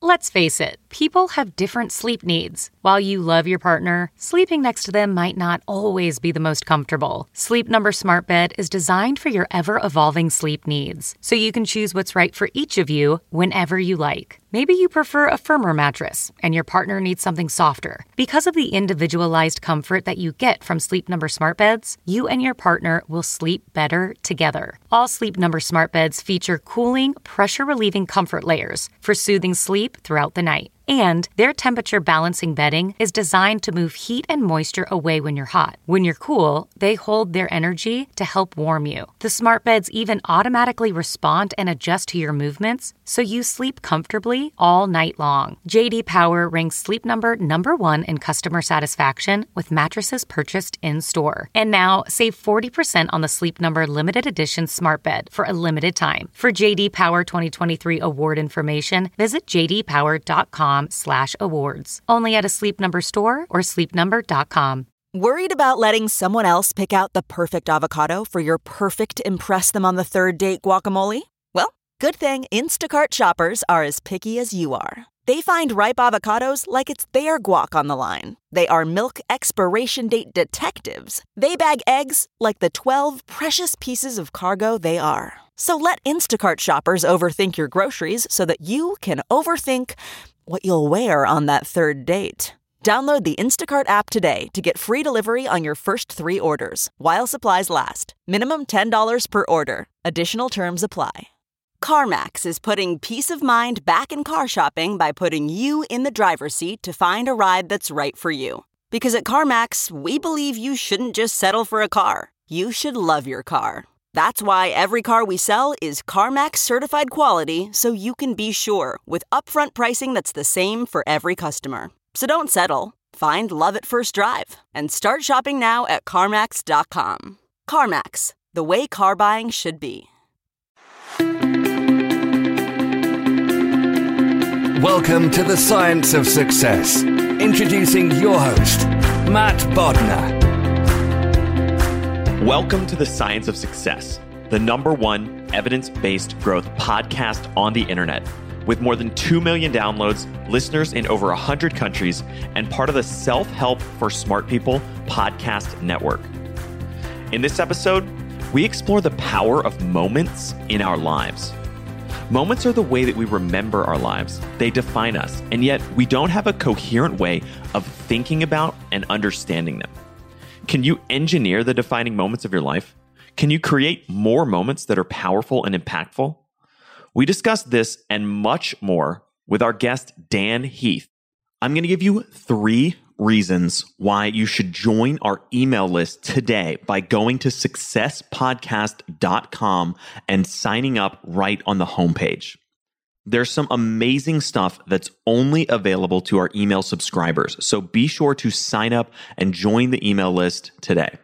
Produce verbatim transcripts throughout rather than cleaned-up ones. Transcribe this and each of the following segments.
Let's face it, people have different sleep needs. While you love your partner, sleeping next to them might not always be the most comfortable. Sleep Number Smart Bed is designed for your ever-evolving sleep needs, so you can choose what's right for each of you whenever you like. Maybe you prefer a firmer mattress, and your partner needs something softer. Because of the individualized comfort that you get from Sleep Number Smart Beds, you and your partner will sleep better together. All Sleep Number Smart Beds feature cooling, pressure-relieving comfort layers for soothing sleep throughout the night. And their temperature balancing bedding is designed to move heat and moisture away when you're hot. When you're cool, they hold their energy to help warm you. The smart beds even automatically respond and adjust to your movements, so you sleep comfortably all night long. J D Power ranks Sleep Number number one in customer satisfaction with mattresses purchased in-store. And now, save forty percent on the Sleep Number limited edition smart bed for a limited time. For J D Power twenty twenty-three award information, visit j d power dot com slash awards. Only at a Sleep Number store or sleep number dot com. Worried about letting someone else pick out the perfect avocado for your perfect impress them on the third date guacamole? Well, good thing Instacart shoppers are as picky as you are. They find ripe avocados like it's their guac on the line. They are milk expiration date detectives. They bag eggs like the twelve precious pieces of cargo they are. So let Instacart shoppers overthink your groceries so that you can overthink what you'll wear on that third date. Download the Instacart app today to get free delivery on your first three orders, while supplies last. Minimum ten dollars per order. Additional terms apply. CarMax is putting peace of mind back in car shopping by putting you in the driver's seat to find a ride that's right for you. Because at CarMax, we believe you shouldn't just settle for a car. You should love your car. That's why every car we sell is CarMax certified quality, so you can be sure with upfront pricing that's the same for every customer. So don't settle. Find love at first drive and start shopping now at CarMax dot com. CarMax, the way car buying should be. Welcome to the Science of Success. Introducing your host, Matt Bodnar. Welcome to the Science of Success, the number one evidence-based growth podcast on the internet. With more than two million downloads, listeners in over one hundred countries, and part of the Self-Help for Smart People podcast network. In this episode, we explore the power of moments in our lives. Moments are the way that we remember our lives. They define us, and yet we don't have a coherent way of thinking about and understanding them. Can you engineer the defining moments of your life? Can you create more moments that are powerful and impactful? We discuss this and much more with our guest, Dan Heath. I'm going to give you three reasons why you should join our email list today by going to success podcast dot com and signing up right on the homepage. There's some amazing stuff that's only available to our email subscribers, so be sure to sign up and join the email list today.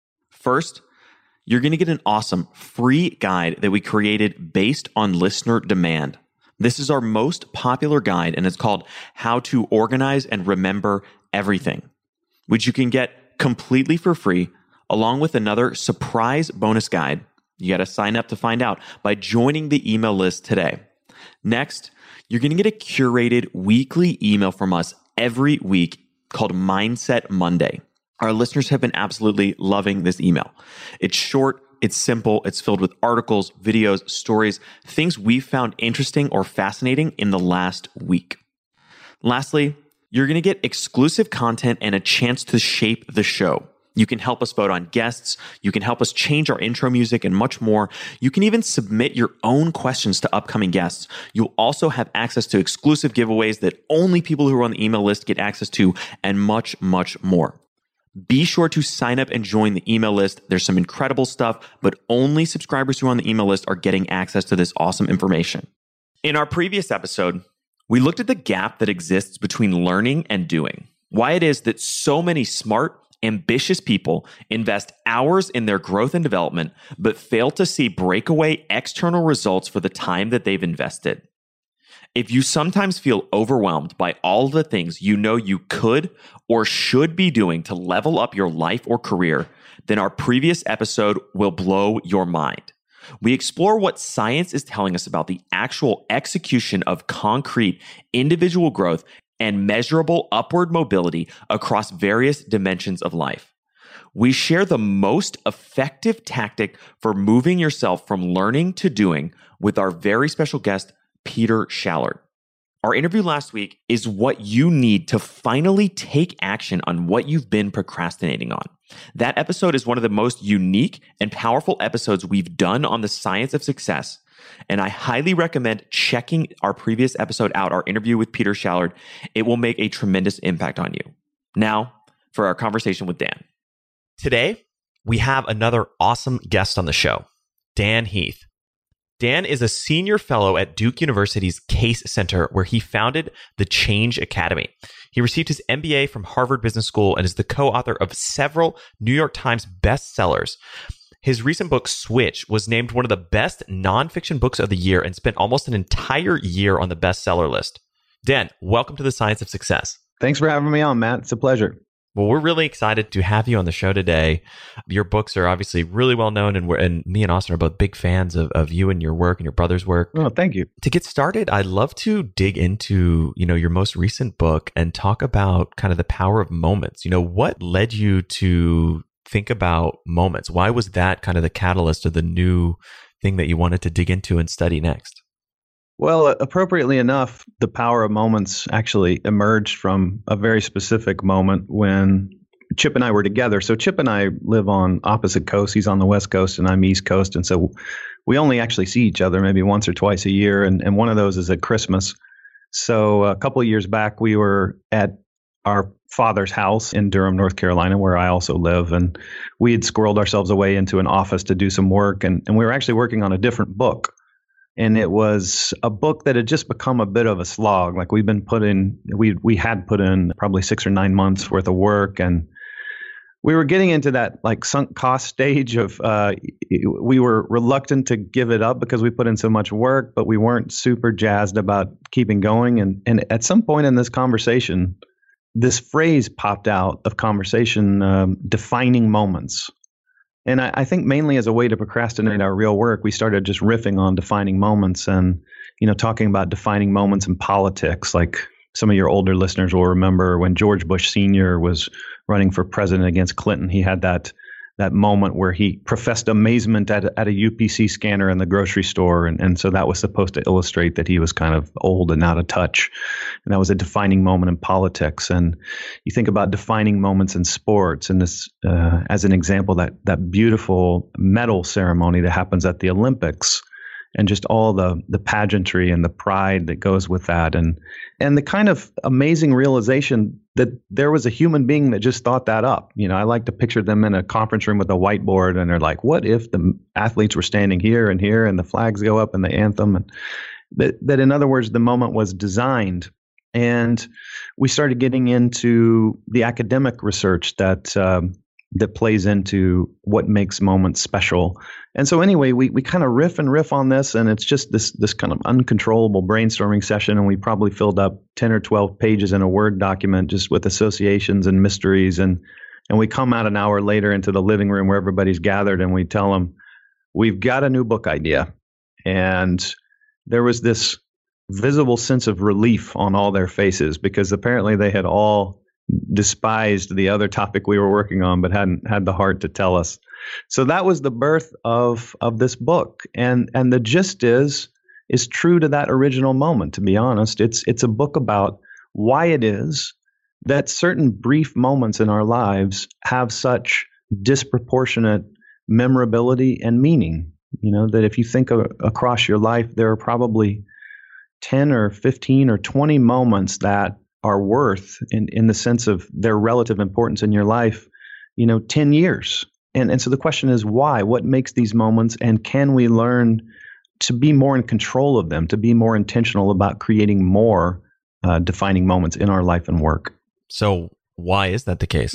First, you're going to get an awesome free guide that we created based on listener demand. This is our most popular guide, and it's called How to Organize and Remember Everything, which you can get completely for free, along with another surprise bonus guide. You got to sign up to find out by joining the email list today. Next, you're going to get a curated weekly email from us every week called Mindset Monday. Our listeners have been absolutely loving this email. It's short, it's simple, it's filled with articles, videos, stories, things we've found interesting or fascinating in the last week. Lastly, you're going to get exclusive content and a chance to shape the show. You can help us vote on guests. You can help us change our intro music and much more. You can even submit your own questions to upcoming guests. You'll also have access to exclusive giveaways that only people who are on the email list get access to, and much, much more. Be sure to sign up and join the email list. There's some incredible stuff, but only subscribers who are on the email list are getting access to this awesome information. In our previous episode, we looked at the gap that exists between learning and doing. Why it is that so many smart, ambitious people invest hours in their growth and development, but fail to see breakaway external results for the time that they've invested. If you sometimes feel overwhelmed by all the things you know you could or should be doing to level up your life or career, then our previous episode will blow your mind. We explore what science is telling us about the actual execution of concrete individual growth and measurable upward mobility across various dimensions of life. We share the most effective tactic for moving yourself from learning to doing with our very special guest, Peter Schallert. Our interview last week is what you need to finally take action on what you've been procrastinating on. That episode is one of the most unique and powerful episodes we've done on the science of success. And I highly recommend checking our previous episode out, our interview with Peter Schallert. It will make a tremendous impact on you. Now, for our conversation with Dan. Today, we have another awesome guest on the show, Dan Heath. Dan is a senior fellow at Duke University's Case Center, where he founded the Change Academy. He received his M B A from Harvard Business School and is the co-author of several New York Times bestsellers. His recent book, Switch, was named one of the best nonfiction books of the year and spent almost an entire year on the bestseller list. Dan, welcome to the Science of Success. Thanks for having me on, Matt. It's a pleasure. Well, we're really excited to have you on the show today. Your books are obviously really well known, and we're, and me and Austin are both big fans of, of you and your work and your brother's work. Oh, thank you. To get started, I'd love to dig into, you know, your most recent book and talk about kind of the power of moments. You know, what led you to think about moments? Why was that kind of the catalyst of the new thing that you wanted to dig into and study next? Well, appropriately enough, the power of moments actually emerged from a very specific moment when Chip and I were together. So Chip and I live on opposite coasts. He's on the West Coast and I'm East Coast. And so we only actually see each other maybe once or twice a year. And, and one of those is at Christmas. So a couple of years back, we were at our father's house in Durham, North Carolina, where I also live. And we had squirreled ourselves away into an office to do some work. And, and we were actually working on a different book. And it was a book that had just become a bit of a slog. Like we've been put in, we we had put in probably six or nine months worth of work. And we were getting into that like sunk cost stage of, uh, we were reluctant to give it up because we put in so much work, but we weren't super jazzed about keeping going. And, and at some point in this conversation, this phrase popped out of conversation, um, defining moments. And I, I think mainly as a way to procrastinate our real work, we started just riffing on defining moments and, you know, talking about defining moments in politics. Like some of your older listeners will remember when George Bush Senior was running for president against Clinton, he had that that moment where he professed amazement at a, at a U P C scanner in the grocery store. And, and so that was supposed to illustrate that he was kind of old and out of touch. And that was a defining moment in politics. And you think about defining moments in sports, and this, uh, as an example, that that beautiful medal ceremony that happens at the Olympics, and just all the the pageantry and the pride that goes with that, and and the kind of amazing realization that there was a human being that just thought that up. You know, I like to picture them in a conference room with a whiteboard, and they're like, "What if the athletes were standing here and here, and the flags go up and the anthem?" And that, that in other words, the moment was designed. And we started getting into the academic research that um, that plays into what makes moments special. And so anyway, we we kind of riff and riff on this, and it's just this this kind of uncontrollable brainstorming session, and we probably filled up ten or twelve pages in a Word document just with associations and mysteries, and and we come out an hour later into the living room where everybody's gathered, and we tell them, we've got a new book idea. And there was this visible sense of relief on all their faces, because apparently they had all despised the other topic we were working on, but hadn't had the heart to tell us. So that was the birth of of this book, and and the gist is is true to that original moment. To be honest, it's it's a book about why it is that certain brief moments in our lives have such disproportionate memorability and meaning. You know, that if you think of, across your life, there are probably ten or fifteen or twenty moments that are worth, in, in the sense of their relative importance in your life, you know, ten years. And and so the question is why? What makes these moments, and can we learn to be more in control of them, to be more intentional about creating more uh, defining moments in our life and work? So why is that the case?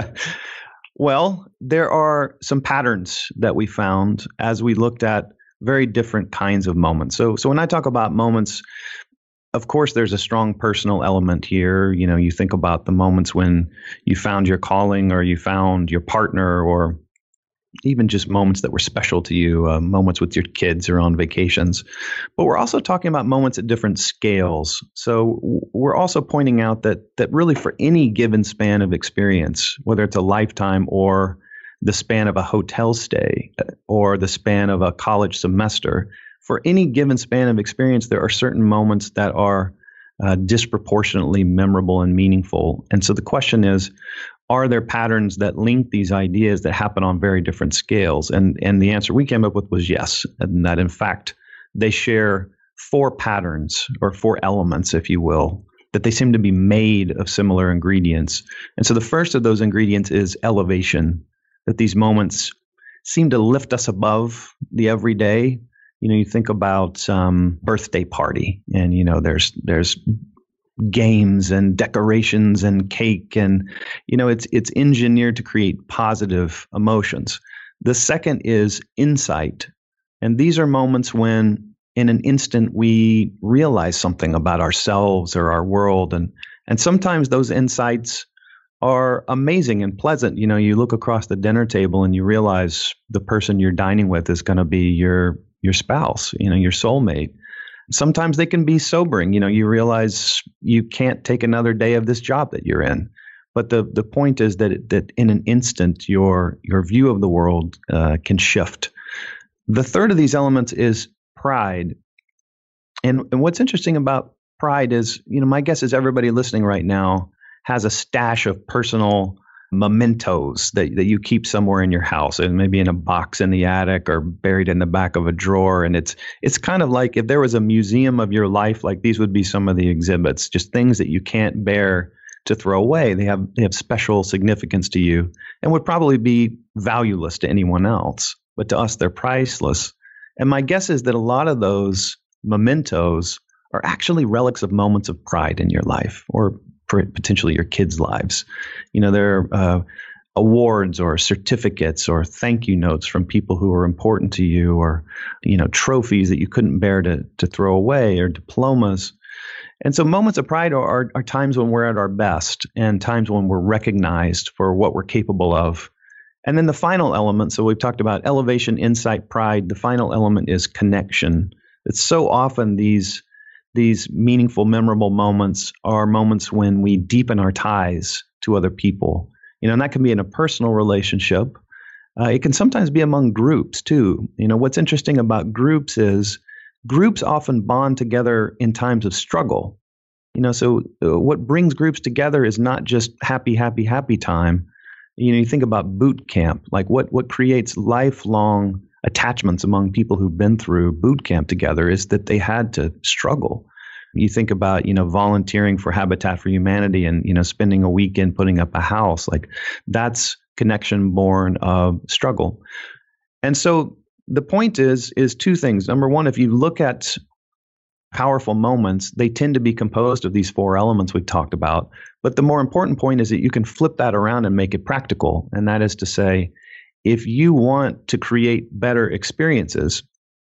Well, there are some patterns that we found as we looked at very different kinds of moments. So so when I talk about moments, of course, there's a strong personal element here. You know, you think about the moments when you found your calling, or you found your partner, or even just moments that were special to you, uh, moments with your kids or on vacations. But we're also talking about moments at different scales. So we're also pointing out that that really for any given span of experience, whether it's a lifetime or the span of a hotel stay or the span of a college semester, for any given span of experience, there are certain moments that are uh, disproportionately memorable and meaningful. And so the question is, are there patterns that link these ideas that happen on very different scales? And and the answer we came up with was yes, and that in fact, they share four patterns or four elements, if you will, that they seem to be made of similar ingredients. And so the first of those ingredients is elevation, that these moments seem to lift us above the everyday. You know, you think about um, birthday party, and you know, there's there's games and decorations and cake, and you know, it's it's engineered to create positive emotions. The second is insight, and these are moments when, in an instant, we realize something about ourselves or our world, and and sometimes those insights are amazing and pleasant. You know, you look across the dinner table and you realize the person you're dining with is going to be your your spouse, you know, your soulmate. Sometimes they can be sobering. You know, you realize you can't take another day of this job that you're in. But the the point is that that in an instant, your your view of the world uh, can shift. The third of these elements is pride. And, and what's interesting about pride is, you know, my guess is everybody listening right now has a stash of personal mementos that, that you keep somewhere in your house, and maybe in a box in the attic or buried in the back of a drawer. And it's it's kind of like if there was a museum of your life, like these would be some of the exhibits, just things that you can't bear to throw away. They have they have special significance to you and would probably be valueless to anyone else. But to us, they're priceless. And my guess is that a lot of those mementos are actually relics of moments of pride in your life, or potentially your kids' lives. You know, there are uh, awards or certificates or thank you notes from people who are important to you, or, you know, trophies that you couldn't bear to to throw away, or diplomas. And so moments of pride are, are, are times when we're at our best, and times when we're recognized for what we're capable of. And then the final element, so we've talked about elevation, insight, pride. The final element is connection. It's so often these These meaningful, memorable moments are moments when we deepen our ties to other people. You know, and that can be in a personal relationship. Uh, it can sometimes be among groups too. You know, what's interesting about groups is groups often bond together in times of struggle. You know, so uh, what brings groups together is not just happy, happy, happy time. You know, you think about boot camp, like what what creates lifelong attachments among people who've been through boot camp together is that they had to struggle. You think about, you know, volunteering for Habitat for Humanity and, you know, spending a weekend putting up a house, like that's connection born of struggle. And so the point is, is two things. Number one, if you look at powerful moments, they tend to be composed of these four elements we've talked about. But the more important point is that you can flip that around and make it practical. And that is to say, if you want to create better experiences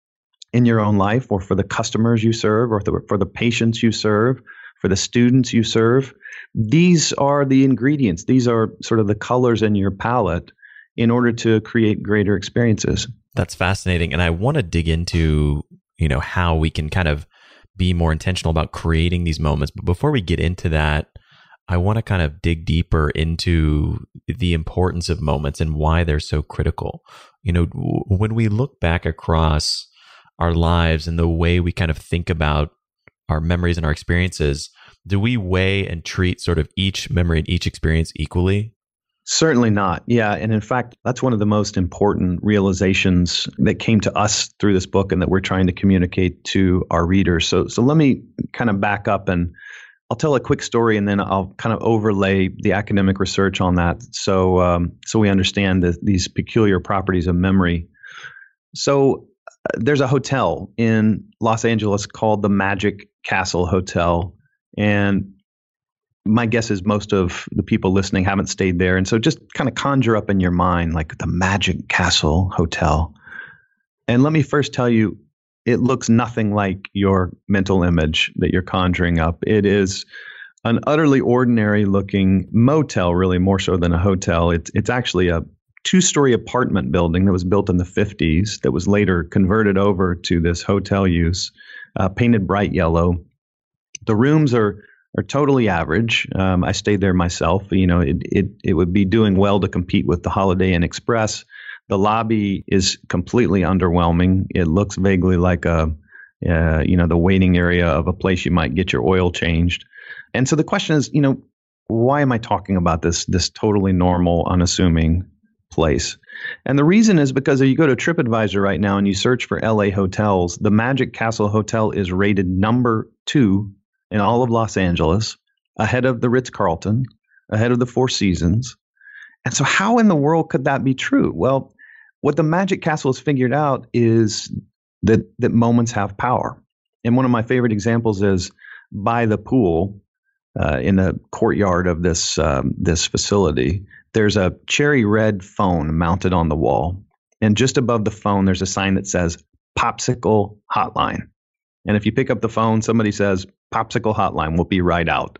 in your own life, or for the customers you serve, or the, for the patients you serve, for the students you serve, these are the ingredients. These are sort of the colors in your palette in order to create greater experiences. That's fascinating. And I want to dig into, you know, how we can kind of be more intentional about creating these moments. But before we get into that, I want to kind of dig deeper into the importance of moments and why they're so critical. You know, when we look back across our lives and the way we kind of think about our memories and our experiences, do we weigh and treat sort of each memory and each experience equally? Certainly not. Yeah. And in fact, that's one of the most important realizations that came to us through this book and that we're trying to communicate to our readers. So, so let me kind of back up, and I'll tell a quick story, and then I'll kind of overlay the academic research on that, so um, so we understand the, these peculiar properties of memory. So uh, there's a hotel in Los Angeles called the Magic Castle Hotel, and my guess is most of the people listening haven't stayed there, and so just kind of conjure up in your mind like the Magic Castle Hotel. And let me first tell you, it looks nothing like your mental image that you're conjuring up. It is an utterly ordinary looking motel, really more so than a hotel. It's it's actually a two-story apartment building that was built in the fifties that was later converted over to this hotel use, uh, painted bright yellow. The rooms are are totally average. Um, I stayed there myself. You know, it, it it would be doing well to compete with the Holiday Inn Express. The lobby is completely underwhelming. It looks vaguely like a, uh, you know, the waiting area of a place you might get your oil changed. And so the question is, you know, why am I talking about this this totally normal, unassuming place? And the reason is because if you go to TripAdvisor right now and you search for L A hotels, the Magic Castle Hotel is rated number two in all of Los Angeles, ahead of the Ritz-Carlton, ahead of the Four Seasons. And so how in the world could that be true? Well, what the Magic Castle has figured out is that that moments have power. And one of my favorite examples is by the pool, uh, in the courtyard of this um, this facility, there's a cherry red phone mounted on the wall. And just above the phone, there's a sign that says Popsicle Hotline. And if you pick up the phone, somebody says, Popsicle Hotline will be right out.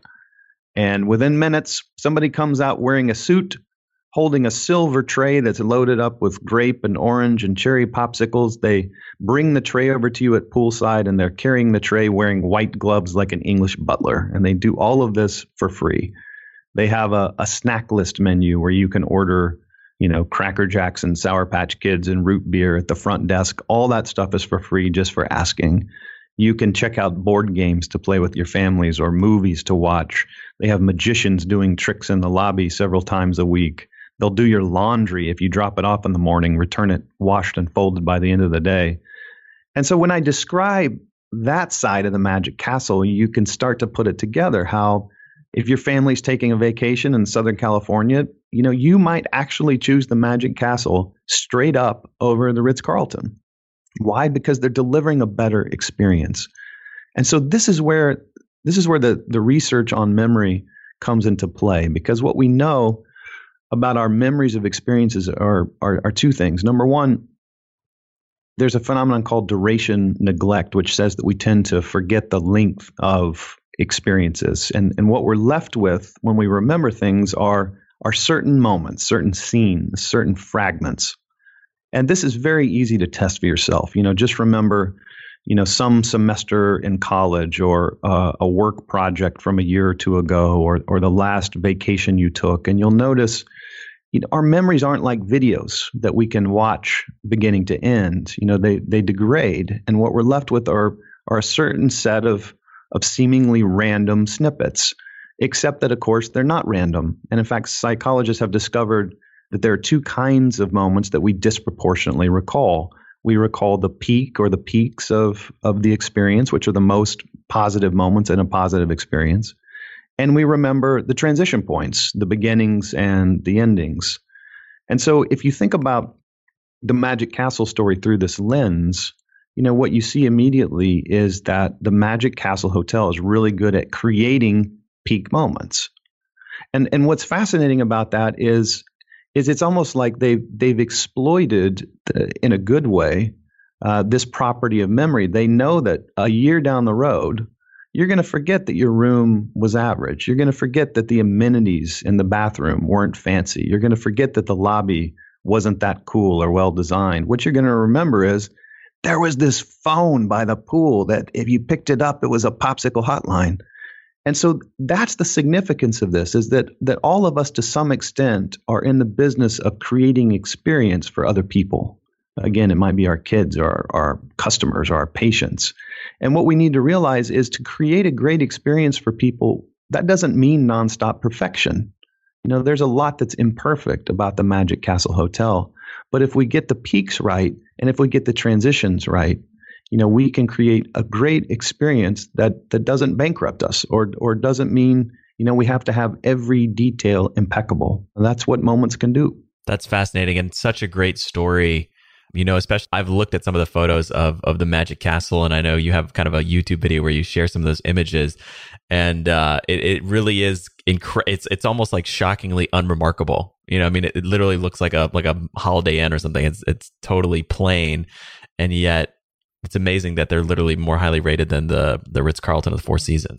And within minutes, somebody comes out wearing a suit, holding a silver tray that's loaded up with grape and orange and cherry popsicles. They bring the tray over to you at poolside, and they're carrying the tray wearing white gloves like an English butler. And they do all of this for free. They have a, a snack list menu where you can order, you know, Cracker Jacks and Sour Patch Kids and root beer at the front desk. All that stuff is for free just for asking. You can check out board games to play with your families or movies to watch. They have magicians doing tricks in the lobby several times a week. They'll do your laundry if you drop it off in the morning, return it washed and folded by the end of the day. And so when I describe that side of the Magic Castle, you can start to put it together, how if your family's taking a vacation in Southern California, you know, you might actually choose the Magic Castle straight up over the Ritz-Carlton. Why? Because they're delivering a better experience. And so this is where this is where the, the research on memory comes into play, because what we know about our memories of experiences are, are, are two things. Number one, there's a phenomenon called duration neglect, which says that we tend to forget the length of experiences. And, and what we're left with when we remember things are, are certain moments, certain scenes, certain fragments. And this is very easy to test for yourself. You know, just remember, you know, some semester in college, or uh, a work project from a year or two ago, or or the last vacation you took, and you'll notice, you know, our memories aren't like videos that we can watch beginning to end. You know, they they degrade, and what we're left with are are a certain set of of seemingly random snippets. Except that, of course, they're not random. And in fact, psychologists have discovered that there are two kinds of moments that we disproportionately recall. We recall the peak or the peaks of, of the experience, which are the most positive moments in a positive experience. And we remember the transition points, the beginnings and the endings. And so if you think about the Magic Castle story through this lens, you know, what you see immediately is that the Magic Castle Hotel is really good at creating peak moments. And and what's fascinating about that is is it's almost like they've, they've exploited, the, in a good way, uh, this property of memory. They know that a year down the road, you're going to forget that your room was average. You're going to forget that the amenities in the bathroom weren't fancy. You're going to forget that the lobby wasn't that cool or well designed. What you're going to remember is there was this phone by the pool that if you picked it up, it was a Popsicle Hotline. And so that's the significance of this, is that that all of us to some extent are in the business of creating experience for other people. Again, it might be our kids or our, our customers or our patients. And what we need to realize is to create a great experience for people, that doesn't mean nonstop perfection. You know, there's a lot that's imperfect about the Magic Castle Hotel. But if we get the peaks right, and if we get the transitions right, you know, we can create a great experience that that doesn't bankrupt us, or or doesn't mean, you know, we have to have every detail impeccable. And that's what moments can do. That's fascinating and such a great story. You know, especially I've looked at some of the photos of of the Magic Castle, and I know you have kind of a YouTube video where you share some of those images, and uh, it it really is incre- It's it's almost like shockingly unremarkable. You know, I mean, it, it literally looks like a like a Holiday Inn or something. It's it's totally plain, and yet it's amazing that they're literally more highly rated than the the Ritz-Carlton of the Four Seasons.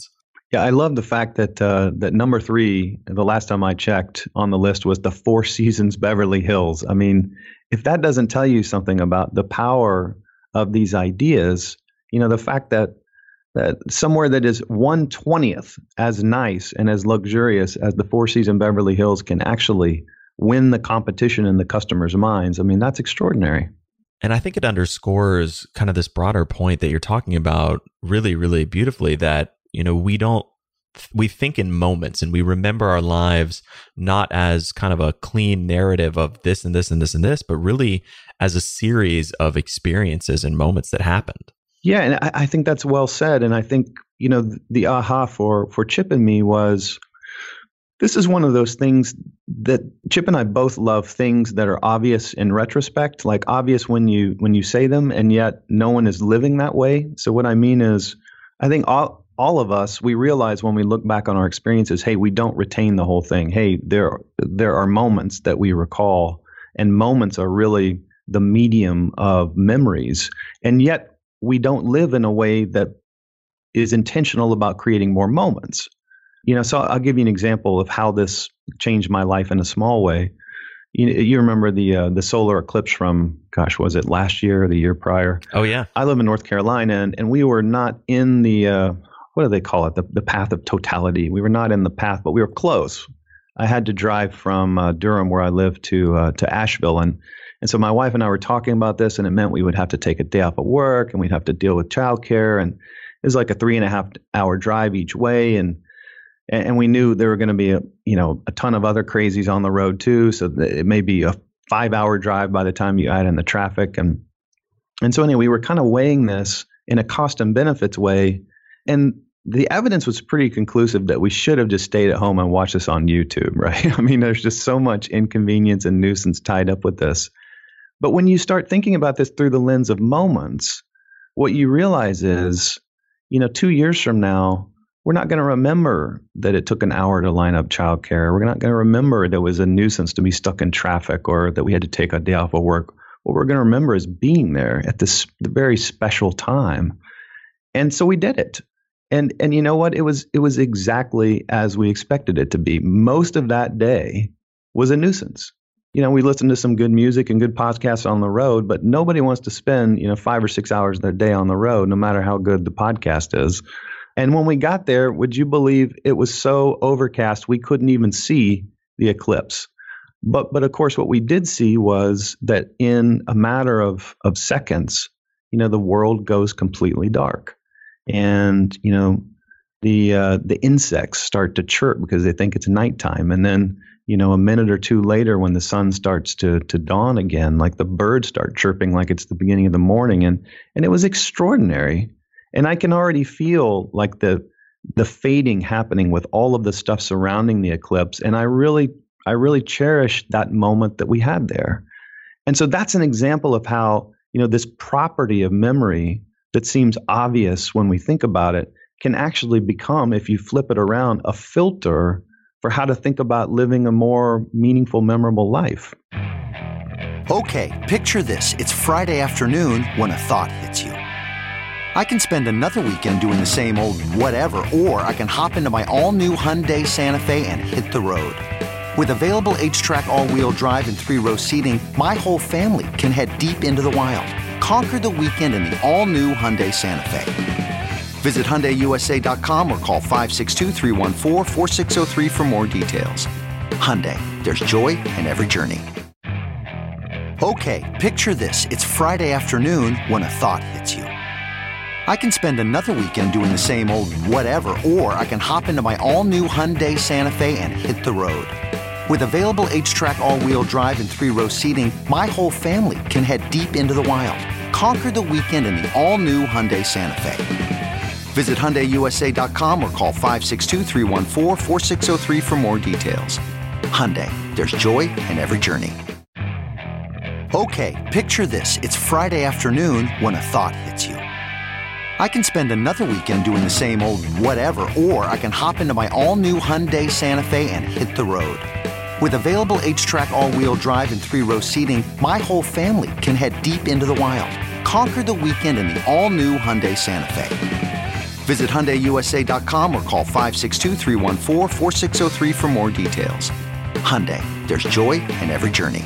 Yeah, I love the fact that uh, that number three, the last time I checked on the list, was the Four Seasons Beverly Hills. I mean, if that doesn't tell you something about the power of these ideas, you know, the fact that that somewhere that is one twentieth as nice and as luxurious as the Four Seasons Beverly Hills can actually win the competition in the customer's minds. I mean, that's extraordinary. And I think it underscores kind of this broader point that you're talking about really, really beautifully, that you know, we don't, we think in moments and we remember our lives not as kind of a clean narrative of this and this and this and this, but really as a series of experiences and moments that happened. Yeah, and I, I think that's well said. And I think, you know, the aha for, for Chip and me was, this is one of those things that Chip and I both love, things that are obvious in retrospect, like obvious when you, when you say them, and yet no one is living that way. So what I mean is, I think all, all of us, we realize when we look back on our experiences, hey, we don't retain the whole thing. Hey, there, there are moments that we recall, and moments are really the medium of memories. And yet we don't live in a way that is intentional about creating more moments. You know, so I'll give you an example of how this changed my life in a small way. You, you remember the uh, the solar eclipse from, gosh, was it last year or the year prior? Oh, yeah. I live in North Carolina, and, and we were not in the, uh, what do they call it? The, the path of totality. We were not in the path, but we were close. I had to drive from uh, Durham, where I live, to uh, to Asheville. And, and so my wife and I were talking about this, and it meant we would have to take a day off of work, and we'd have to deal with childcare. And it was like a three and a half hour drive each way. And And we knew there were going to be a, you know, a ton of other crazies on the road too. So it may be a five hour drive by the time you add in the traffic. And, and so anyway, we were kind of weighing this in a cost and benefits way. And the evidence was pretty conclusive that we should have just stayed at home and watched this on YouTube, right? I mean, there's just so much inconvenience and nuisance tied up with this. But when you start thinking about this through the lens of moments, what you realize is, you know, two years from now, we're not going to remember that it took an hour to line up childcare. We're not going to remember there was a nuisance to be stuck in traffic or that we had to take a day off of work. What we're going to remember is being there at this the very special time. And so we did it. And and you know what? It was it was exactly as we expected it to be. Most of that day was a nuisance. You know, we listened to some good music and good podcasts on the road, but nobody wants to spend, you know, five or six hours of their day on the road, no matter how good the podcast is. And when we got there, would you believe it was so overcast we couldn't even see the eclipse? But but of course, what we did see was that in a matter of of seconds, you know, the world goes completely dark. And, you know, the uh, the insects start to chirp because they think it's nighttime. And then, you know, a minute or two later, when the sun starts to to dawn again, like the birds start chirping like it's the beginning of the morning. And and it was extraordinary. And I can already feel like the the fading happening with all of the stuff surrounding the eclipse. And I really, I really cherish that moment that we had there. And so that's an example of how, you know, this property of memory that seems obvious when we think about it can actually become, if you flip it around, a filter for how to think about living a more meaningful, memorable life. Okay, picture this. It's Friday afternoon when a thought hits you. I can spend another weekend doing the same old whatever, or I can hop into my all-new Hyundai Santa Fe and hit the road. With available H-Track all-wheel drive and three-row seating, my whole family can head deep into the wild. Conquer the weekend in the all-new Hyundai Santa Fe. Visit Hyundai U S A dot com or call five six two, three one four, four six zero three for more details. Hyundai, there's joy in every journey. Okay, picture this. It's Friday afternoon when a thought hits you. I can spend another weekend doing the same old whatever, or I can hop into my all-new Hyundai Santa Fe and hit the road. With available H-Track all-wheel drive and three-row seating, my whole family can head deep into the wild. Conquer the weekend in the all-new Hyundai Santa Fe. Visit Hyundai U S A dot com or call five six two, three one four, four six zero three for more details. Hyundai, there's joy in every journey. Okay, picture this. It's Friday afternoon when a thought hits you. I can spend another weekend doing the same old whatever, or I can hop into my all-new Hyundai Santa Fe and hit the road. With available H-Track all-wheel drive and three-row seating, my whole family can head deep into the wild. Conquer the weekend in the all-new Hyundai Santa Fe. Visit Hyundai U S A dot com or call five six two, three one four, four six zero three for more details. Hyundai, there's joy in every journey.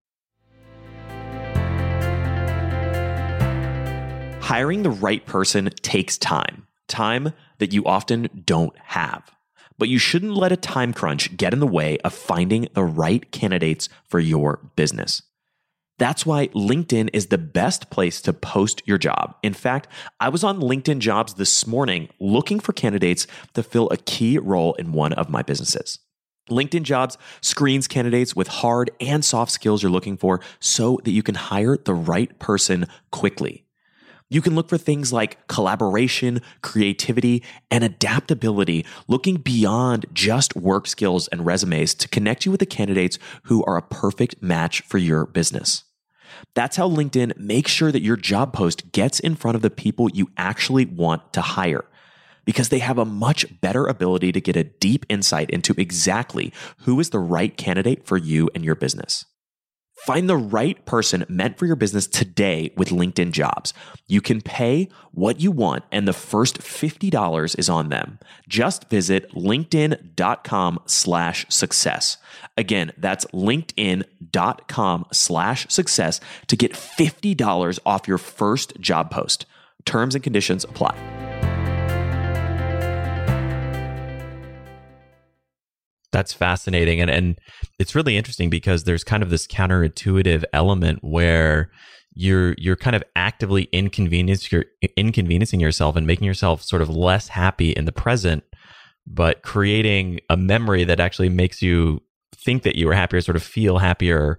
Hiring the right person takes time, time that you often don't have. But you shouldn't let a time crunch get in the way of finding the right candidates for your business. That's why LinkedIn is the best place to post your job. In fact, I was on LinkedIn Jobs this morning looking for candidates to fill a key role in one of my businesses. LinkedIn Jobs screens candidates with hard and soft skills you're looking for so that you can hire the right person quickly. You can look for things like collaboration, creativity, and adaptability, looking beyond just work skills and resumes to connect you with the candidates who are a perfect match for your business. That's how LinkedIn makes sure that your job post gets in front of the people you actually want to hire, because they have a much better ability to get a deep insight into exactly who is the right candidate for you and your business. Find the right person meant for your business today with LinkedIn Jobs. You can pay what you want, and the first fifty dollars is on them. Just visit linkedin.com slash success. Again, that's linkedin.com slash success to get fifty dollars off your first job post. Terms and conditions apply. That's fascinating. And, and it's really interesting because there's kind of this counterintuitive element where you're you're kind of actively inconvenience, you're inconveniencing yourself and making yourself sort of less happy in the present, but creating a memory that actually makes you think that you were happier, sort of feel happier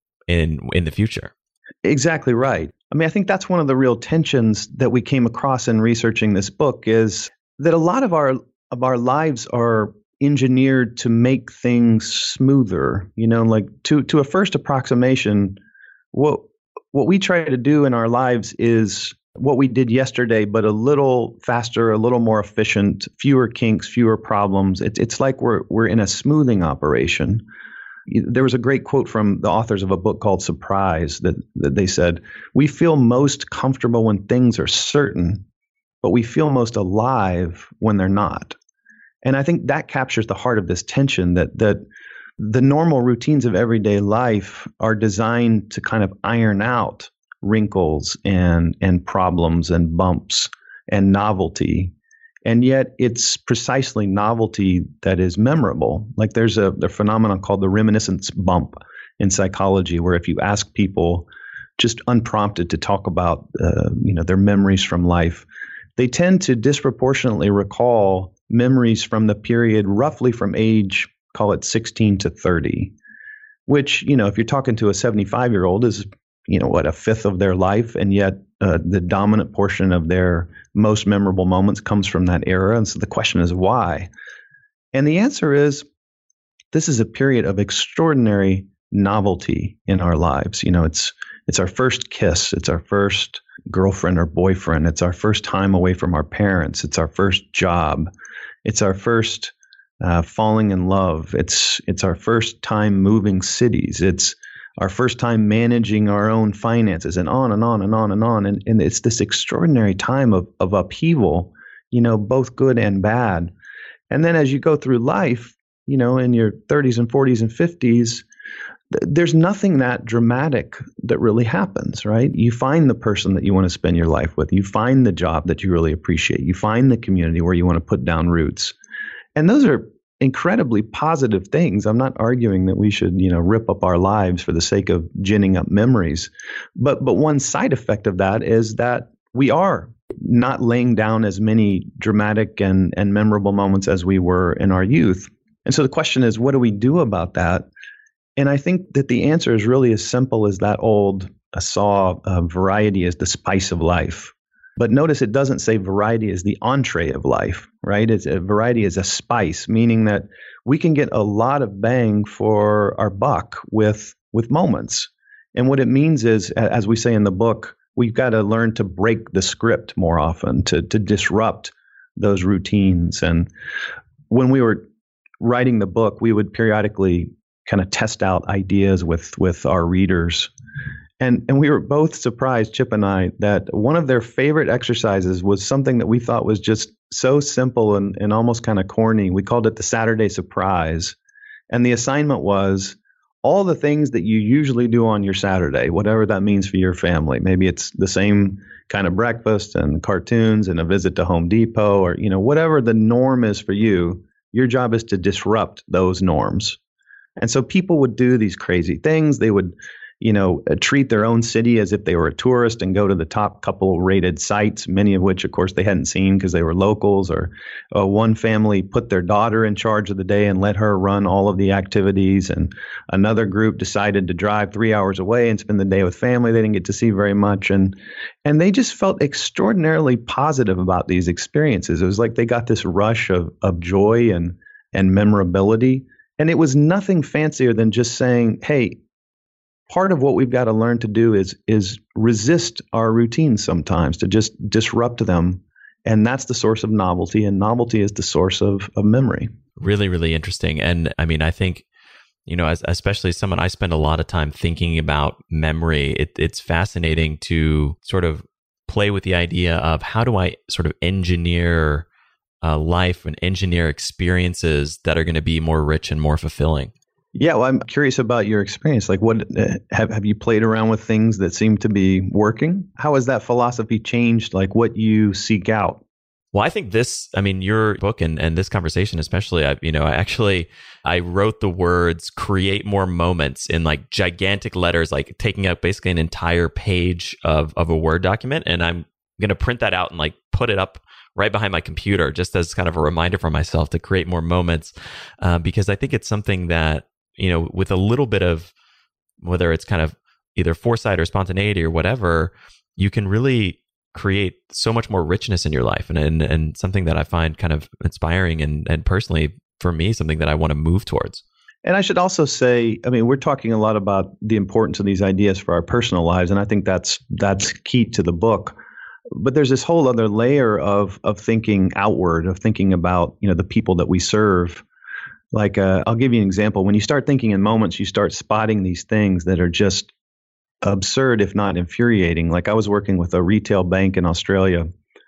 in in the future. Exactly right. I mean, I think that's one of the real tensions that we came across in researching this book, is that a lot of our of our lives are engineered to make things smoother. You know, like to to a first approximation, what what we try to do in our lives is what we did yesterday, but a little faster, a little more efficient, fewer kinks, fewer problems. It's it's like we're we're in a smoothing operation. There was a great quote from the authors of a book called Surprise that, that they said, "We feel most comfortable when things are certain, but we feel most alive when they're not." And I think that captures the heart of this tension, that that the normal routines of everyday life are designed to kind of iron out wrinkles and and problems and bumps and novelty. And yet it's precisely novelty that is memorable. Like there's a, a phenomenon called the reminiscence bump in psychology, where if you ask people just unprompted to talk about uh, you know their memories from life, they tend to disproportionately recall memories from the period roughly from age, call it sixteen to thirty, which, you know, if you're talking to a seventy-five year old is, you know, what, a fifth of their life. And yet uh, the dominant portion of their most memorable moments comes from that era. And so the question is why? And the answer is, this is a period of extraordinary novelty in our lives. You know, it's, it's our first kiss. It's our first girlfriend or boyfriend. It's our first time away from our parents. It's our first job. It's our first uh, falling in love. It's it's our first time moving cities. It's our first time managing our own finances, and on and on and on and on. And, and it's this extraordinary time of, of upheaval, you know, both good and bad. And then as you go through life, you know, in your thirties and forties and fifties, th- there's nothing that dramatic that really happens, right? You find the person that you want to spend your life with. You find the job that you really appreciate. You find the community where you want to put down roots. And those are incredibly positive things. I'm not arguing that we should, you know, rip up our lives for the sake of ginning up memories. But but one side effect of that is that we are not laying down as many dramatic and, and memorable moments as we were in our youth. And so the question is, what do we do about that? And I think that the answer is really as simple as that old uh, saw, uh, variety is the spice of life. But notice it doesn't say variety is the entree of life, right? It's a variety is a spice, meaning that we can get a lot of bang for our buck with with moments. And what it means is, as we say in the book, we've got to learn to break the script more often, to to disrupt those routines. And when we were writing the book, we would periodically kind of test out ideas with with our readers. And and we were both surprised, Chip and I, that one of their favorite exercises was something that we thought was just so simple and, and almost kind of corny. We called it the Saturday surprise. And the assignment was all the things that you usually do on your Saturday, whatever that means for your family. Maybe it's the same kind of breakfast and cartoons and a visit to Home Depot, or, you know, whatever the norm is for you. Your job is to disrupt those norms. And so people would do these crazy things. They would, you know, uh, treat their own city as if they were a tourist and go to the top couple rated sites, many of which, of course, they hadn't seen because they were locals. Or uh, one family put their daughter in charge of the day and let her run all of the activities. And another group decided to drive three hours away and spend the day with family they didn't get to see very much. And and they just felt extraordinarily positive about these experiences. It was like they got this rush of of joy and and memorability. And it was nothing fancier than just saying, hey, part of what we've got to learn to do is is resist our routines sometimes, to just disrupt them. And that's the source of novelty. And novelty is the source of, of memory. Really, really interesting. And I mean, I think, you know, as especially someone, I spend a lot of time thinking about memory. It, it's fascinating to sort of play with the idea of how do I sort of engineer uh, life and engineer experiences that are going to be more rich and more fulfilling. Yeah, well, I'm curious about your experience. Like, what uh, have have you played around with things that seem to be working? How has that philosophy changed, like what you seek out? Well, I think this, I mean, your book and, and this conversation especially, I, you know, I actually, I wrote the words create more moments in like gigantic letters, like taking up basically an entire page of, of a Word document. And I'm going to print that out and like put it up right behind my computer just as kind of a reminder for myself to create more moments. Uh, because I think it's something that, you know, with a little bit of, whether it's kind of either foresight or spontaneity or whatever, you can really create so much more richness in your life, and and, and something that I find kind of inspiring, and, and personally for me, something that I want to move towards. And I should also say, I mean, we're talking a lot about the importance of these ideas for our personal lives, and I think that's that's key to the book. But there's this whole other layer of of thinking outward, of thinking about, you know, the people that we serve. Like, uh, I'll give you an example. When you start thinking in moments, you start spotting these things that are just absurd, if not infuriating. Like, I was working with a retail bank in Australia,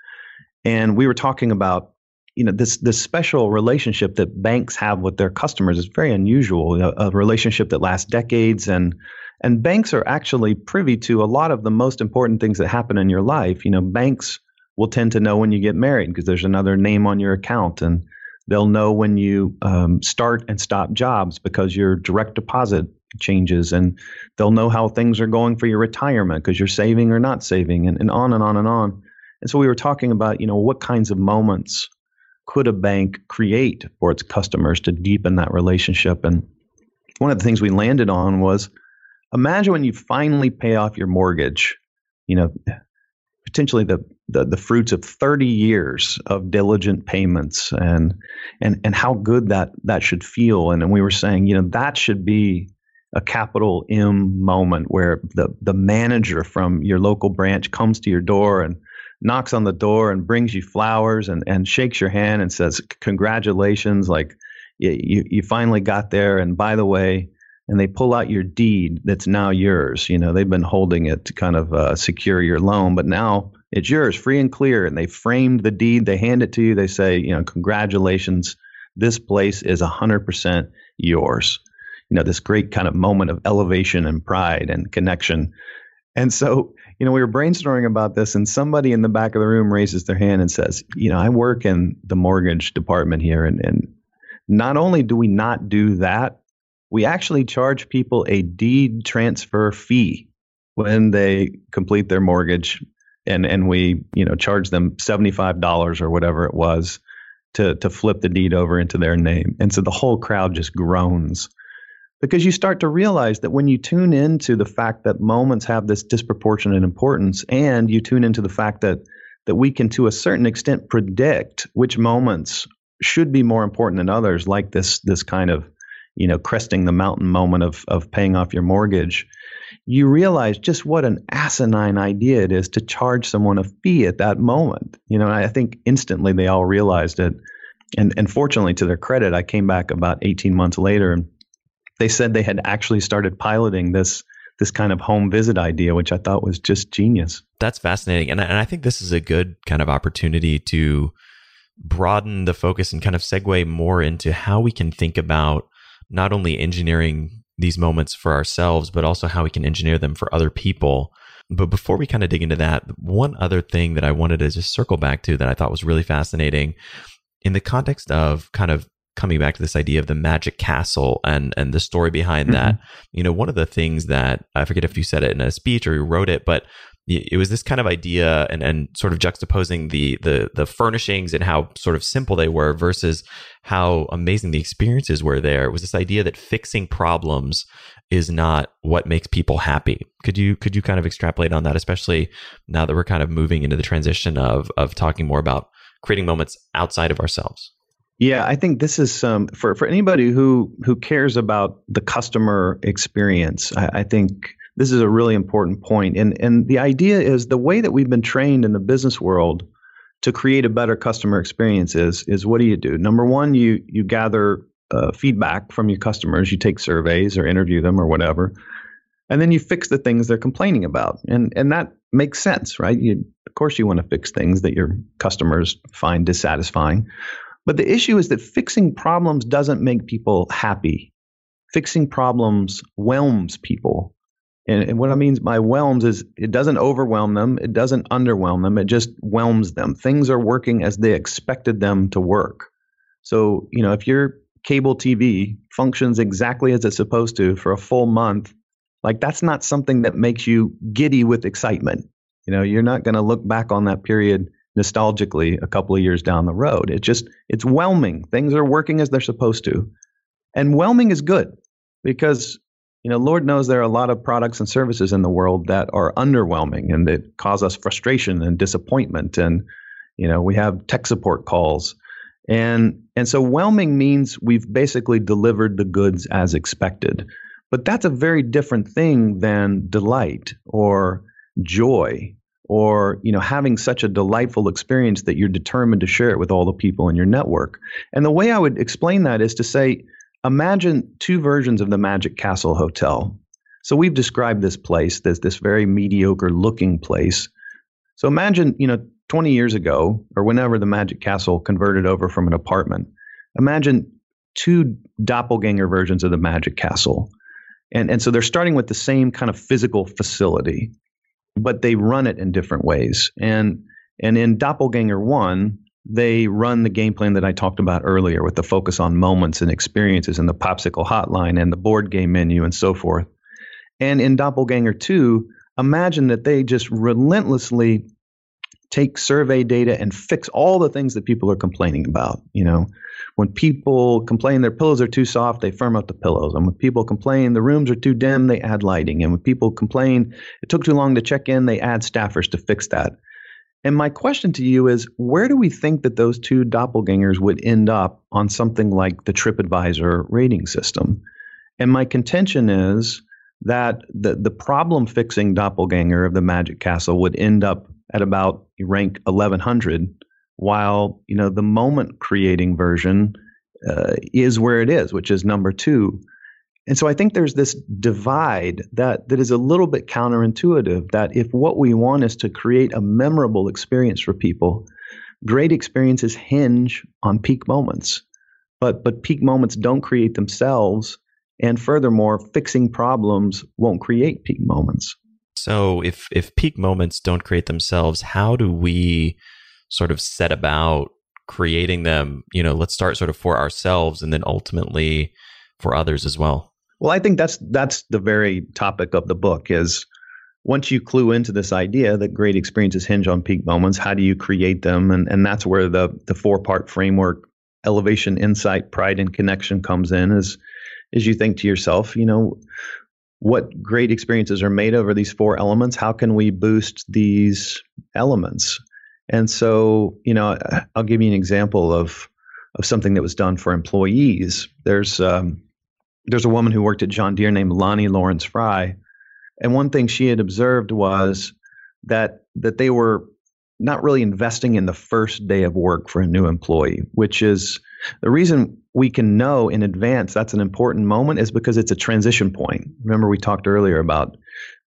and we were talking about, you know, this this special relationship that banks have with their customers is very unusual. A, a relationship that lasts decades, and and banks are actually privy to a lot of the most important things that happen in your life. You know, banks will tend to know when you get married because there's another name on your account, and they'll know when you um, start and stop jobs because your direct deposit changes, and they'll know how things are going for your retirement because you're saving or not saving, and, and on and on and on. And so we were talking about, you know, what kinds of moments could a bank create for its customers to deepen that relationship? And one of the things we landed on was, imagine when you finally pay off your mortgage, you know, potentially the, the the fruits of thirty years of diligent payments, and and and how good that that should feel. And, and we were saying, you know, that should be a capital M moment where the the manager from your local branch comes to your door and knocks on the door and brings you flowers and, and shakes your hand and says, congratulations, like you, you you finally got there. And by the way, and they pull out your deed that's now yours. You know, they've been holding it to kind of uh, secure your loan, but now it's yours, free and clear. And they framed the deed. They hand it to you. They say, you know, congratulations, this place is one hundred percent yours. You know, this great kind of moment of elevation and pride and connection. And so, you know, we were brainstorming about this, and somebody in the back of the room raises their hand and says, you know, I work in the mortgage department here. And, and not only do we not do that, we actually charge people a deed transfer fee when they complete their mortgage, and and we, you know, charge them seventy-five dollars or whatever it was to to flip the deed over into their name. And so the whole crowd just groans, because you start to realize that when you tune into the fact that moments have this disproportionate importance, and you tune into the fact that that we can, to a certain extent, predict which moments should be more important than others, like this this kind of, you know, cresting the mountain moment of of paying off your mortgage, you realize just what an asinine idea it is to charge someone a fee at that moment. You know, and I think instantly they all realized it. And and fortunately, to their credit, I came back about eighteen months later, and they said they had actually started piloting this this kind of home visit idea, which I thought was just genius. That's fascinating. And I, and I think this is a good kind of opportunity to broaden the focus and kind of segue more into how we can think about not only engineering these moments for ourselves, but also how we can engineer them for other people. But before we kind of dig into that, one other thing that I wanted to just circle back to that I thought was really fascinating in the context of kind of coming back to this idea of the magic castle and and the story behind mm-hmm. that. You know, one of the things that, I forget if you said it in a speech or you wrote it, but it was this kind of idea and, and sort of juxtaposing the, the the furnishings and how sort of simple they were versus how amazing the experiences were there. It was this idea that fixing problems is not what makes people happy. Could you could you kind of extrapolate on that, especially now that we're kind of moving into the transition of of talking more about creating moments outside of ourselves? Yeah, I think this is um, for for anybody who who cares about the customer experience. I, I think this is a really important point. And and the idea is the way that we've been trained in the business world to create a better customer experience is, is what do you do? Number one, you you gather uh, feedback from your customers. You take surveys or interview them or whatever. And then you fix the things they're complaining about. And and that makes sense, right? You, of course, you want to fix things that your customers find dissatisfying. But the issue is that fixing problems doesn't make people happy. Fixing problems whelms people. And, and what I mean by whelms is it doesn't overwhelm them. It doesn't underwhelm them. It just whelms them. Things are working as they expected them to work. So, you know, if your cable T V functions exactly as it's supposed to for a full month, like that's not something that makes you giddy with excitement. You know, you're not going to look back on that period nostalgically a couple of years down the road. It just, it's whelming. Things are working as they're supposed to. And whelming is good because, you know, Lord knows there are a lot of products and services in the world that are underwhelming and that cause us frustration and disappointment. And, you know, we have tech support calls. And, and so whelming means we've basically delivered the goods as expected. But that's a very different thing than delight or joy or, you know, having such a delightful experience that you're determined to share it with all the people in your network. And the way I would explain that is to say, imagine two versions of the Magic Castle Hotel. So we've described this place as this very mediocre looking place. So imagine, you know, twenty years ago or whenever the Magic Castle converted over from an apartment, imagine two doppelganger versions of the Magic Castle. And, and so they're starting with the same kind of physical facility, but they run it in different ways. And, and in Doppelganger one, they run the game plan that I talked about earlier with the focus on moments and experiences and the popsicle hotline and the board game menu and so forth. And in Doppelganger two, imagine that they just relentlessly take survey data and fix all the things that people are complaining about. You know, when people complain their pillows are too soft, they firm up the pillows. And when people complain the rooms are too dim, they add lighting. And when people complain it took too long to check in, they add staffers to fix that. And my question to you is, where do we think that those two doppelgangers would end up on something like the TripAdvisor rating system? And my contention is that the, the problem-fixing doppelganger of the Magic Castle would end up at about rank eleven hundred, while, you know, the moment-creating version uh, is where it is, which is number two. And so I think there's this divide that that is a little bit counterintuitive, that if what we want is to create a memorable experience for people, great experiences hinge on peak moments. But but peak moments don't create themselves. And furthermore, fixing problems won't create peak moments. So if if peak moments don't create themselves, how do we sort of set about creating them? You know, let's start sort of for ourselves and then ultimately for others as well. Well, I think that's that's the very topic of the book is once you clue into this idea that great experiences hinge on peak moments, how do you create them? And and that's where the the four-part framework, elevation, insight, pride, and connection comes in, is, is you think to yourself, you know, what great experiences are made of are these four elements? How can we boost these elements? And so, you know, I'll give you an example of of something that was done for employees. There's um, There's a woman who worked at John Deere named Lonnie Lawrence Fry. And one thing she had observed was that that they were not really investing in the first day of work for a new employee, which is the reason we can know in advance that's an important moment is because it's a transition point. Remember, we talked earlier about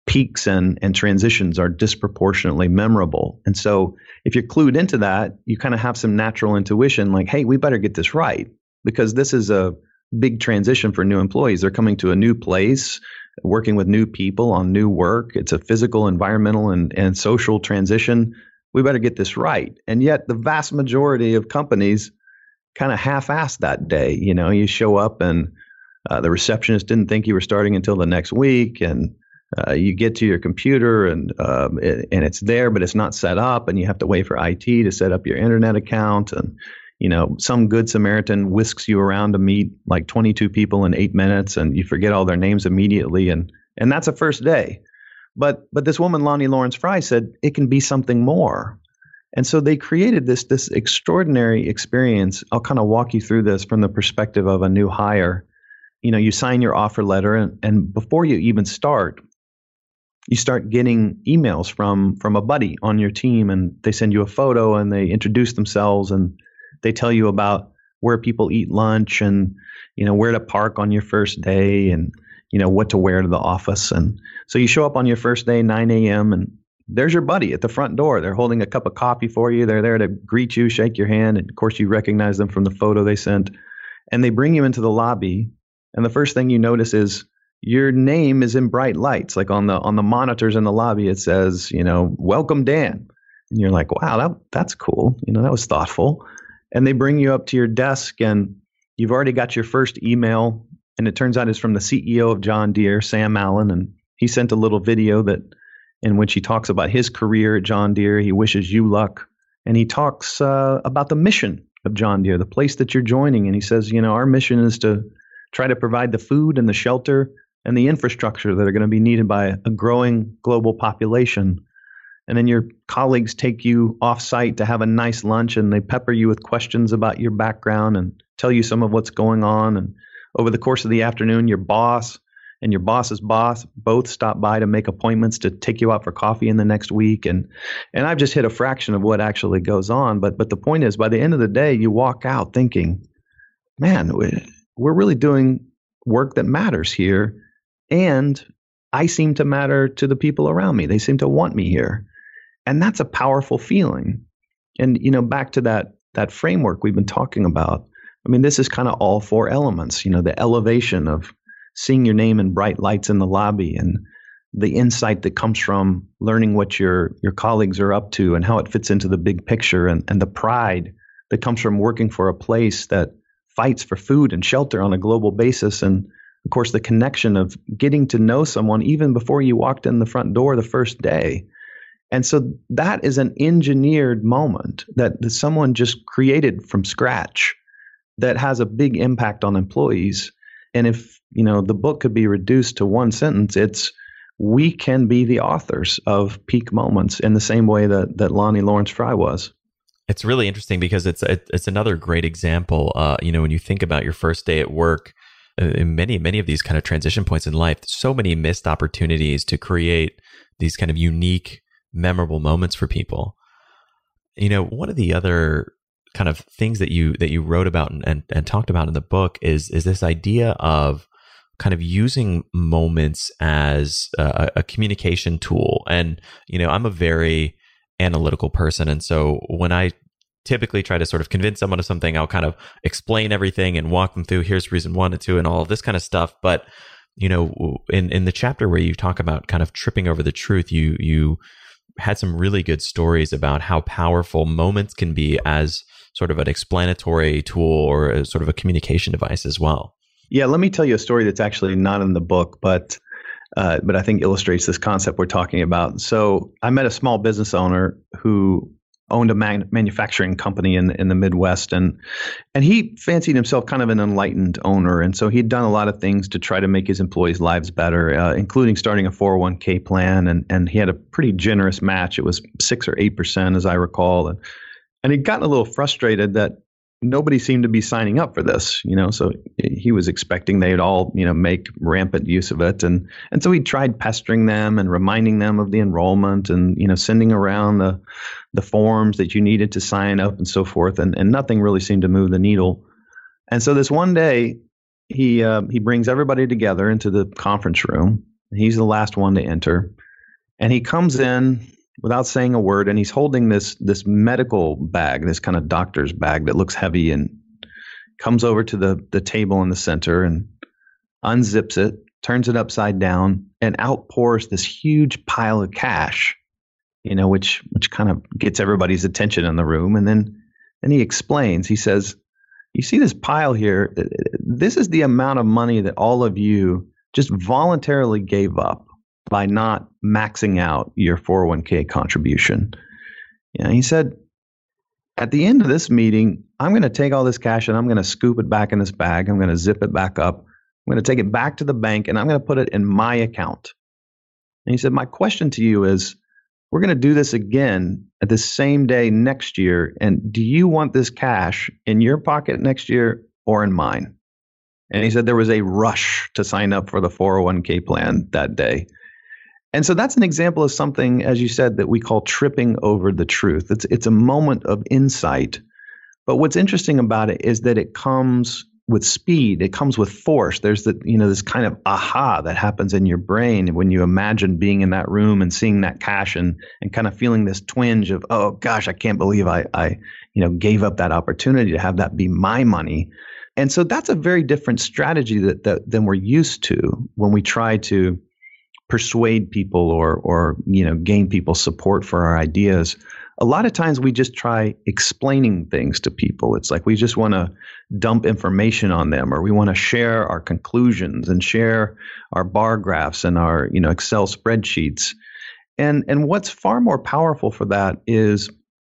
peaks and, and transitions are disproportionately memorable. And so if you're clued into that, you kind of have some natural intuition like, hey, we better get this right because this is a big transition for new employees. They're coming to a new place, working with new people on new work. It's a physical, environmental, and, and social transition. We better get this right. And yet the vast majority of companies kind of half-assed that day. You know, you show up and uh, the receptionist didn't think you were starting until the next week, and uh, you get to your computer and um, it, and it's there, but it's not set up, and you have to wait for I T to set up your internet account. And you know, some good Samaritan whisks you around to meet like twenty-two people in eight minutes, and you forget all their names immediately, and and that's a first day. But but this woman, Lonnie Lawrence Fry, said it can be something more. And so they created this this extraordinary experience. I'll kind of walk you through this from the perspective of a new hire. You know, you sign your offer letter, and, and before you even start, you start getting emails from from a buddy on your team, and they send you a photo, and they introduce themselves, and they tell you about where people eat lunch, and you know where to park on your first day, and you know what to wear to the office. And so you show up on your first day, nine a.m., and there's your buddy at the front door. They're holding a cup of coffee for you. They're there to greet you, shake your hand. And of course, you recognize them from the photo they sent. And they bring you into the lobby. And the first thing you notice is your name is in bright lights. Like on the on the monitors in the lobby, it says, you know, welcome, Dan. And you're like, wow, that that's cool. You know, that was thoughtful. And they bring you up to your desk, and you've already got your first email. And it turns out it's from the C E O of John Deere, Sam Allen. And he sent a little video that in which he talks about his career at John Deere. He wishes you luck. And he talks uh, about the mission of John Deere, the place that you're joining. And he says, you know, our mission is to try to provide the food and the shelter and the infrastructure that are going to be needed by a growing global population. And then your colleagues take you off site to have a nice lunch, and they pepper you with questions about your background and tell you some of what's going on. And over the course of the afternoon, your boss and your boss's boss both stop by to make appointments to take you out for coffee in the next week. And and I've just hit a fraction of what actually goes on. But but the point is, by the end of the day, you walk out thinking, man, we're really doing work that matters here. And I seem to matter to the people around me. They seem to want me here. And that's a powerful feeling. And, you know, back to that that framework we've been talking about. I mean, this is kind of all four elements, you know, the elevation of seeing your name in bright lights in the lobby, and the insight that comes from learning what your your colleagues are up to and how it fits into the big picture, and, and the pride that comes from working for a place that fights for food and shelter on a global basis. And of course, the connection of getting to know someone even before you walked in the front door the first day. And so that is an engineered moment that, that someone just created from scratch that has a big impact on employees. And if, you know, the book could be reduced to one sentence, it's we can be the authors of peak moments in the same way that, that Lonnie Lawrence Fry was. It's really interesting because it's it, it's another great example. Uh, you know, when you think about your first day at work, uh, in many, many of these kind of transition points in life, so many missed opportunities to create these kind of unique, memorable moments for people. You know, one of the other kind of things that you that you wrote about and, and, and talked about in the book is is this idea of kind of using moments as a, a communication tool. And, you know, I'm a very analytical person. And so when I typically try to sort of convince someone of something, I'll kind of explain everything and walk them through, here's reason one and two and all of this kind of stuff. But, you know, in, in the chapter where you talk about kind of tripping over the truth, you you had some really good stories about how powerful moments can be as sort of an explanatory tool or a sort of a communication device as well. Yeah, let me tell you a story that's actually not in the book, but uh, but I think illustrates this concept we're talking about. So I met a small business owner who owned a man- manufacturing company in in the Midwest, and and he fancied himself kind of an enlightened owner, and so he'd done a lot of things to try to make his employees' lives better, uh, including starting a four oh one k plan, and and he had a pretty generous match. It was six or eight percent, as I recall, and and he'd gotten a little frustrated that nobody seemed to be signing up for this, you know, so he was expecting they'd all, you know, make rampant use of it. And and so he tried pestering them and reminding them of the enrollment and, you know, sending around the the forms that you needed to sign up and so forth. And, and nothing really seemed to move the needle. And so this one day, he uh, he brings everybody together into the conference room, He's the last one to enter. And he comes in without saying a word, and he's holding this this medical bag, this kind of doctor's bag that looks heavy, and comes over to the, the table in the center and unzips it, turns it upside down, and outpours this huge pile of cash, you know, which which kind of gets everybody's attention in the room. And then, then he explains, he says, you see this pile here, this is the amount of money that all of you just voluntarily gave up by not maxing out your four oh one k contribution. You know, he said, at the end of this meeting, I'm going to take all this cash and I'm going to scoop it back in this bag. I'm going to zip it back up. I'm going to take it back to the bank and I'm going to put it in my account. And he said, my question to you is, we're going to do this again at the same day next year. And do you want this cash in your pocket next year or in mine? And he said there was a rush to sign up for the four oh one k plan that day. And so that's an example of something, as you said, that we call tripping over the truth. It's it's a moment of insight. But what's interesting about it is that it comes with speed. It comes with force. There's the, you know, this kind of aha that happens in your brain when you imagine being in that room and seeing that cash and, and kind of feeling this twinge of, oh gosh, I can't believe I, I, you know, gave up that opportunity to have that be my money. And so that's a very different strategy that, that than we're used to when we try to persuade people or, or, you know, gain people's support for our ideas. A lot of times we just try explaining things to people. It's like we just want to dump information on them, or we want to share our conclusions and share our bar graphs and our, you know, Excel spreadsheets. And, and what's far more powerful for that is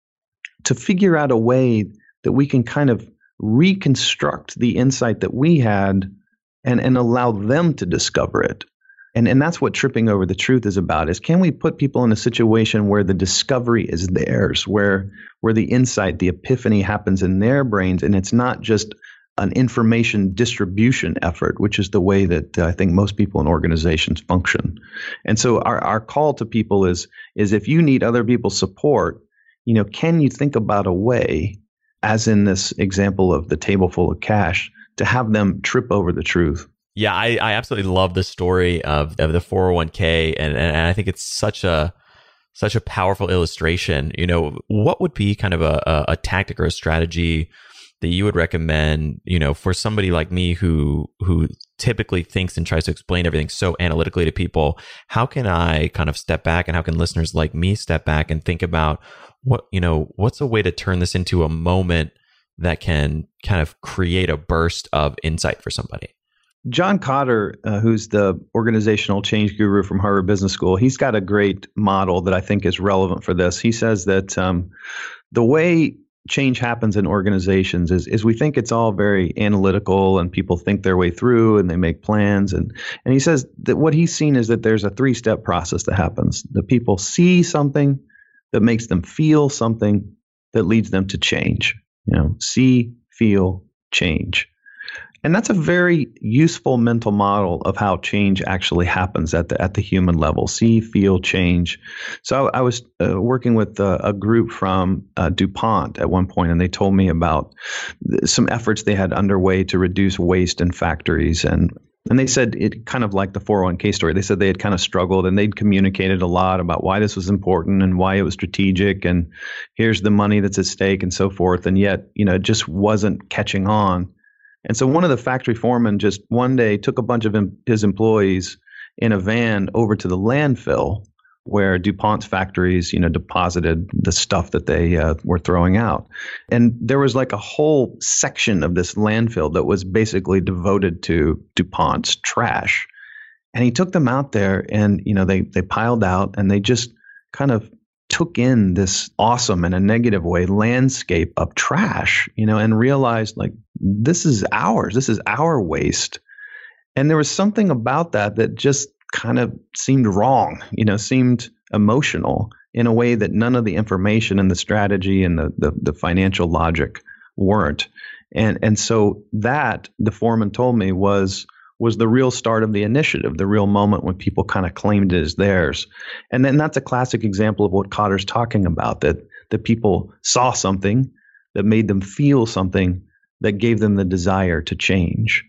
to figure out a way that we can kind of reconstruct the insight that we had and, and allow them to discover it. And and that's what tripping over the truth is about, is can we put people in a situation where the discovery is theirs, where where the insight, the epiphany happens in their brains, and it's not just an information distribution effort, which is the way that uh, I think most people in organizations function. And so our, our call to people is, is if you need other people's support, you know, can you think about a way, as in this example of the table full of cash, to have them trip over the truth? Yeah, I, I absolutely love the story of, of the four oh one k, and, and I think it's such a such a powerful illustration. You know, what would be kind of a, a, a tactic or a strategy that you would recommend, you know, for somebody like me who who typically thinks and tries to explain everything so analytically to people? How can I kind of step back, and how can listeners like me step back and think about what, you know, what's a way to turn this into a moment that can kind of create a burst of insight for somebody? John Kotter, uh, who's the organizational change guru from Harvard Business School, he's got a great model that I think is relevant for this. He says that um, the way change happens in organizations is, is we think it's all very analytical and people think their way through and they make plans. And, and he says that what he's seen is that there's a three-step process that happens. The people see something that makes them feel something that leads them to change. You know, see, feel, change. And that's a very useful mental model of how change actually happens at the at the human level. See, feel, change. So I, I was uh, working with a, a group from uh, DuPont at one point, and they told me about some efforts they had underway to reduce waste in factories. And and they said it kind of like the four oh one k story. They said they had kind of struggled, and they'd communicated a lot about why this was important and why it was strategic, and here's the money that's at stake and so forth. And yet, you know, it just wasn't catching on. And so one of the factory foremen just one day took a bunch of em- his employees in a van over to the landfill where DuPont's factories, you know, deposited the stuff that they uh, were throwing out. And there was like a whole section of this landfill that was basically devoted to DuPont's trash. And he took them out there and, you know, they they piled out and they just kind of took in this awesome, in a negative way, landscape of trash, you know, and realized like, this is ours, this is our waste. And there was something about that that just kind of seemed wrong, you know, seemed emotional in a way that none of the information and the strategy and the, the, the financial logic weren't. And, and so that, the foreman told me, was was the real start of the initiative, the real moment when people kind of claimed it as theirs. And then that's a classic example of what Kotter's talking about, that that people saw something that made them feel something that gave them the desire to change.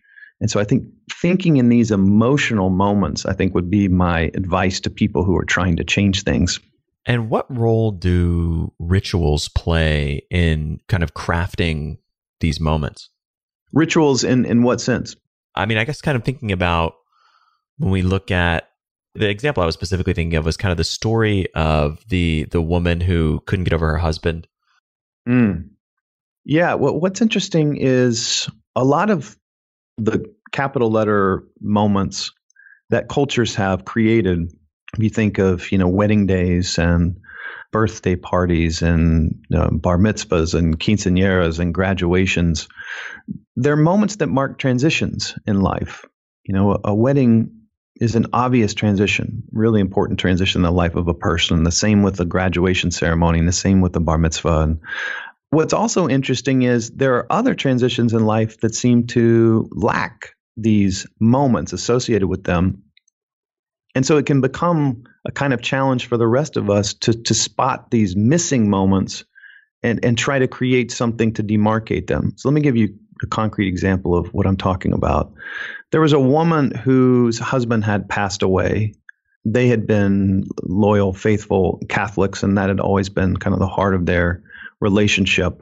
And so I think thinking in these emotional moments, I think would be my advice to people who are trying to change things. And what role do rituals play in kind of crafting these moments? Rituals in, in what sense? I mean, I guess kind of thinking about when we look at the example I was specifically thinking of was kind of the story of the the woman who couldn't get over her husband. Mm. Yeah. Well, what's interesting is a lot of the capital letter moments that cultures have created. If you think of, you know, wedding days and birthday parties and uh, bar mitzvahs and quinceañeras and graduations, they're moments that mark transitions in life. You know, a, a wedding is an obvious transition, really important transition in the life of a person. The same with the graduation ceremony, and the same with the bar mitzvah. And what's also interesting is there are other transitions in life that seem to lack these moments associated with them. And so it can become a kind of challenge for the rest of us to to spot these missing moments and, and try to create something to demarcate them. So let me give you a concrete example of what I'm talking about. There was a woman whose husband had passed away. They had been loyal, faithful Catholics, and that had always been kind of the heart of their relationship.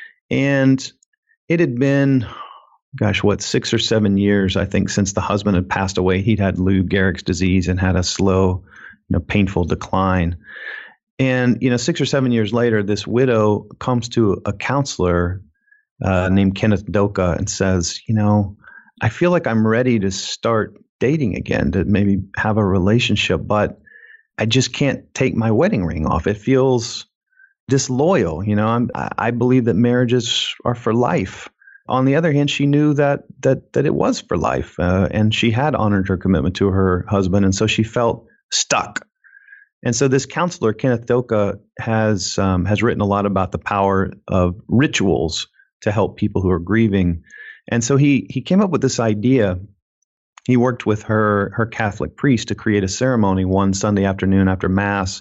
And it had been, gosh, what, six or seven years, I think, since the husband had passed away. He'd had Lou Gehrig's disease and had a slow, you know, painful decline. And, you know, six or seven years later, this widow comes to a counselor uh, named Kenneth Doka and says, you know, I feel like I'm ready to start dating again, to maybe have a relationship, but I just can't take my wedding ring off. It feels disloyal. You know, I'm, I believe that marriages are for life. On the other hand, she knew that that that it was for life, uh, and she had honored her commitment to her husband, and so she felt stuck. And so this counselor, Kenneth Doka, has um, has written a lot about the power of rituals to help people who are grieving. And so he he came up with this idea. He worked with her her Catholic priest to create a ceremony one Sunday afternoon after Mass.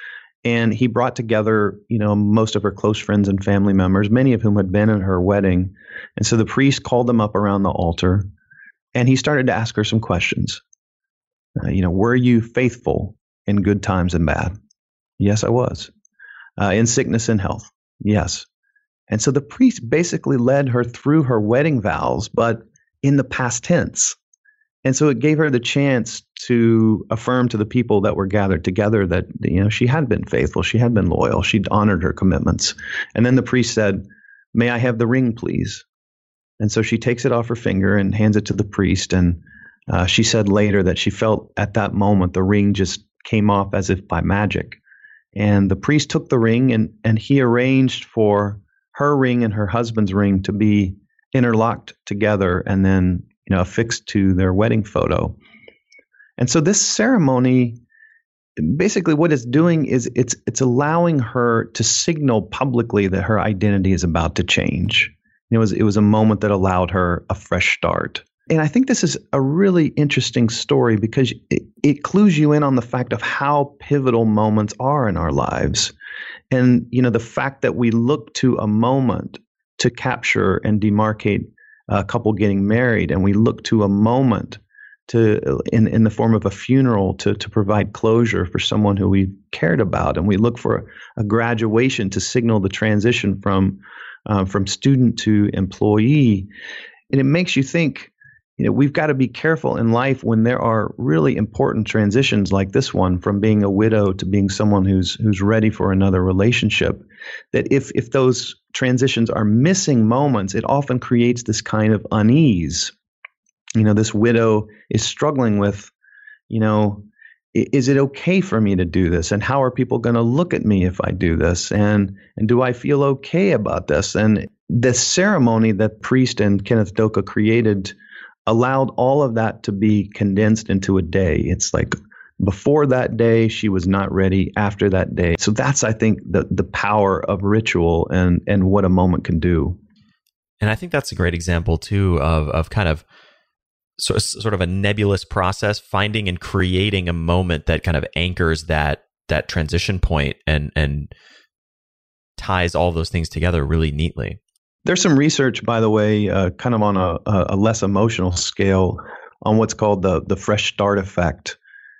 And he brought together, you know, most of her close friends and family members, many of whom had been at her wedding. And so the priest called them up around the altar, and he started to ask her some questions. Uh, you know, were you faithful in good times and bad? Yes, I was. Uh, in sickness and health? Yes. And so the priest basically led her through her wedding vows, but in the past tense. And so it gave her the chance to affirm to the people that were gathered together that, you know, she had been faithful, she had been loyal, she'd honored her commitments. And then the priest said, "May I have the ring, please?" And so she takes it off her finger and hands it to the priest. And uh, she said later that she felt at that moment the ring just came off as if by magic. And the priest took the ring and, and he arranged for her ring and her husband's ring to be interlocked together and then, you know, affixed to their wedding photo. And so this ceremony, basically what it's doing is it's it's allowing her to signal publicly that her identity is about to change. It was it was a moment that allowed her a fresh start. And I think this is a really interesting story because it, it clues you in on the fact of how pivotal moments are in our lives. And, you know, the fact that we look to a moment to capture and demarcate a couple getting married, and we look to a moment to in, in the form of a funeral to to provide closure for someone who we cared about, and we look for a graduation to signal the transition from uh, from student to employee. And it makes you think, you know, we've got to be careful in life when there are really important transitions like this one, from being a widow to being someone who's who's ready for another relationship, that if if those transitions are missing moments, it often creates this kind of unease. You know, this widow is struggling with, you know, is it okay for me to do this? And how are people going to look at me if I do this? And and do I feel okay about this? And the ceremony that priest and Kenneth Doka created allowed all of that to be condensed into a day. It's like before that day, she was not ready. After that day. So that's, I think, the the power of ritual and and what a moment can do. And I think that's a great example, too, of of kind of sort of, sort of a nebulous process, finding and creating a moment that kind of anchors that that transition point and and ties all those things together really neatly. There's some research, by the way, uh, kind of on a, a less emotional scale on what's called the the fresh start effect.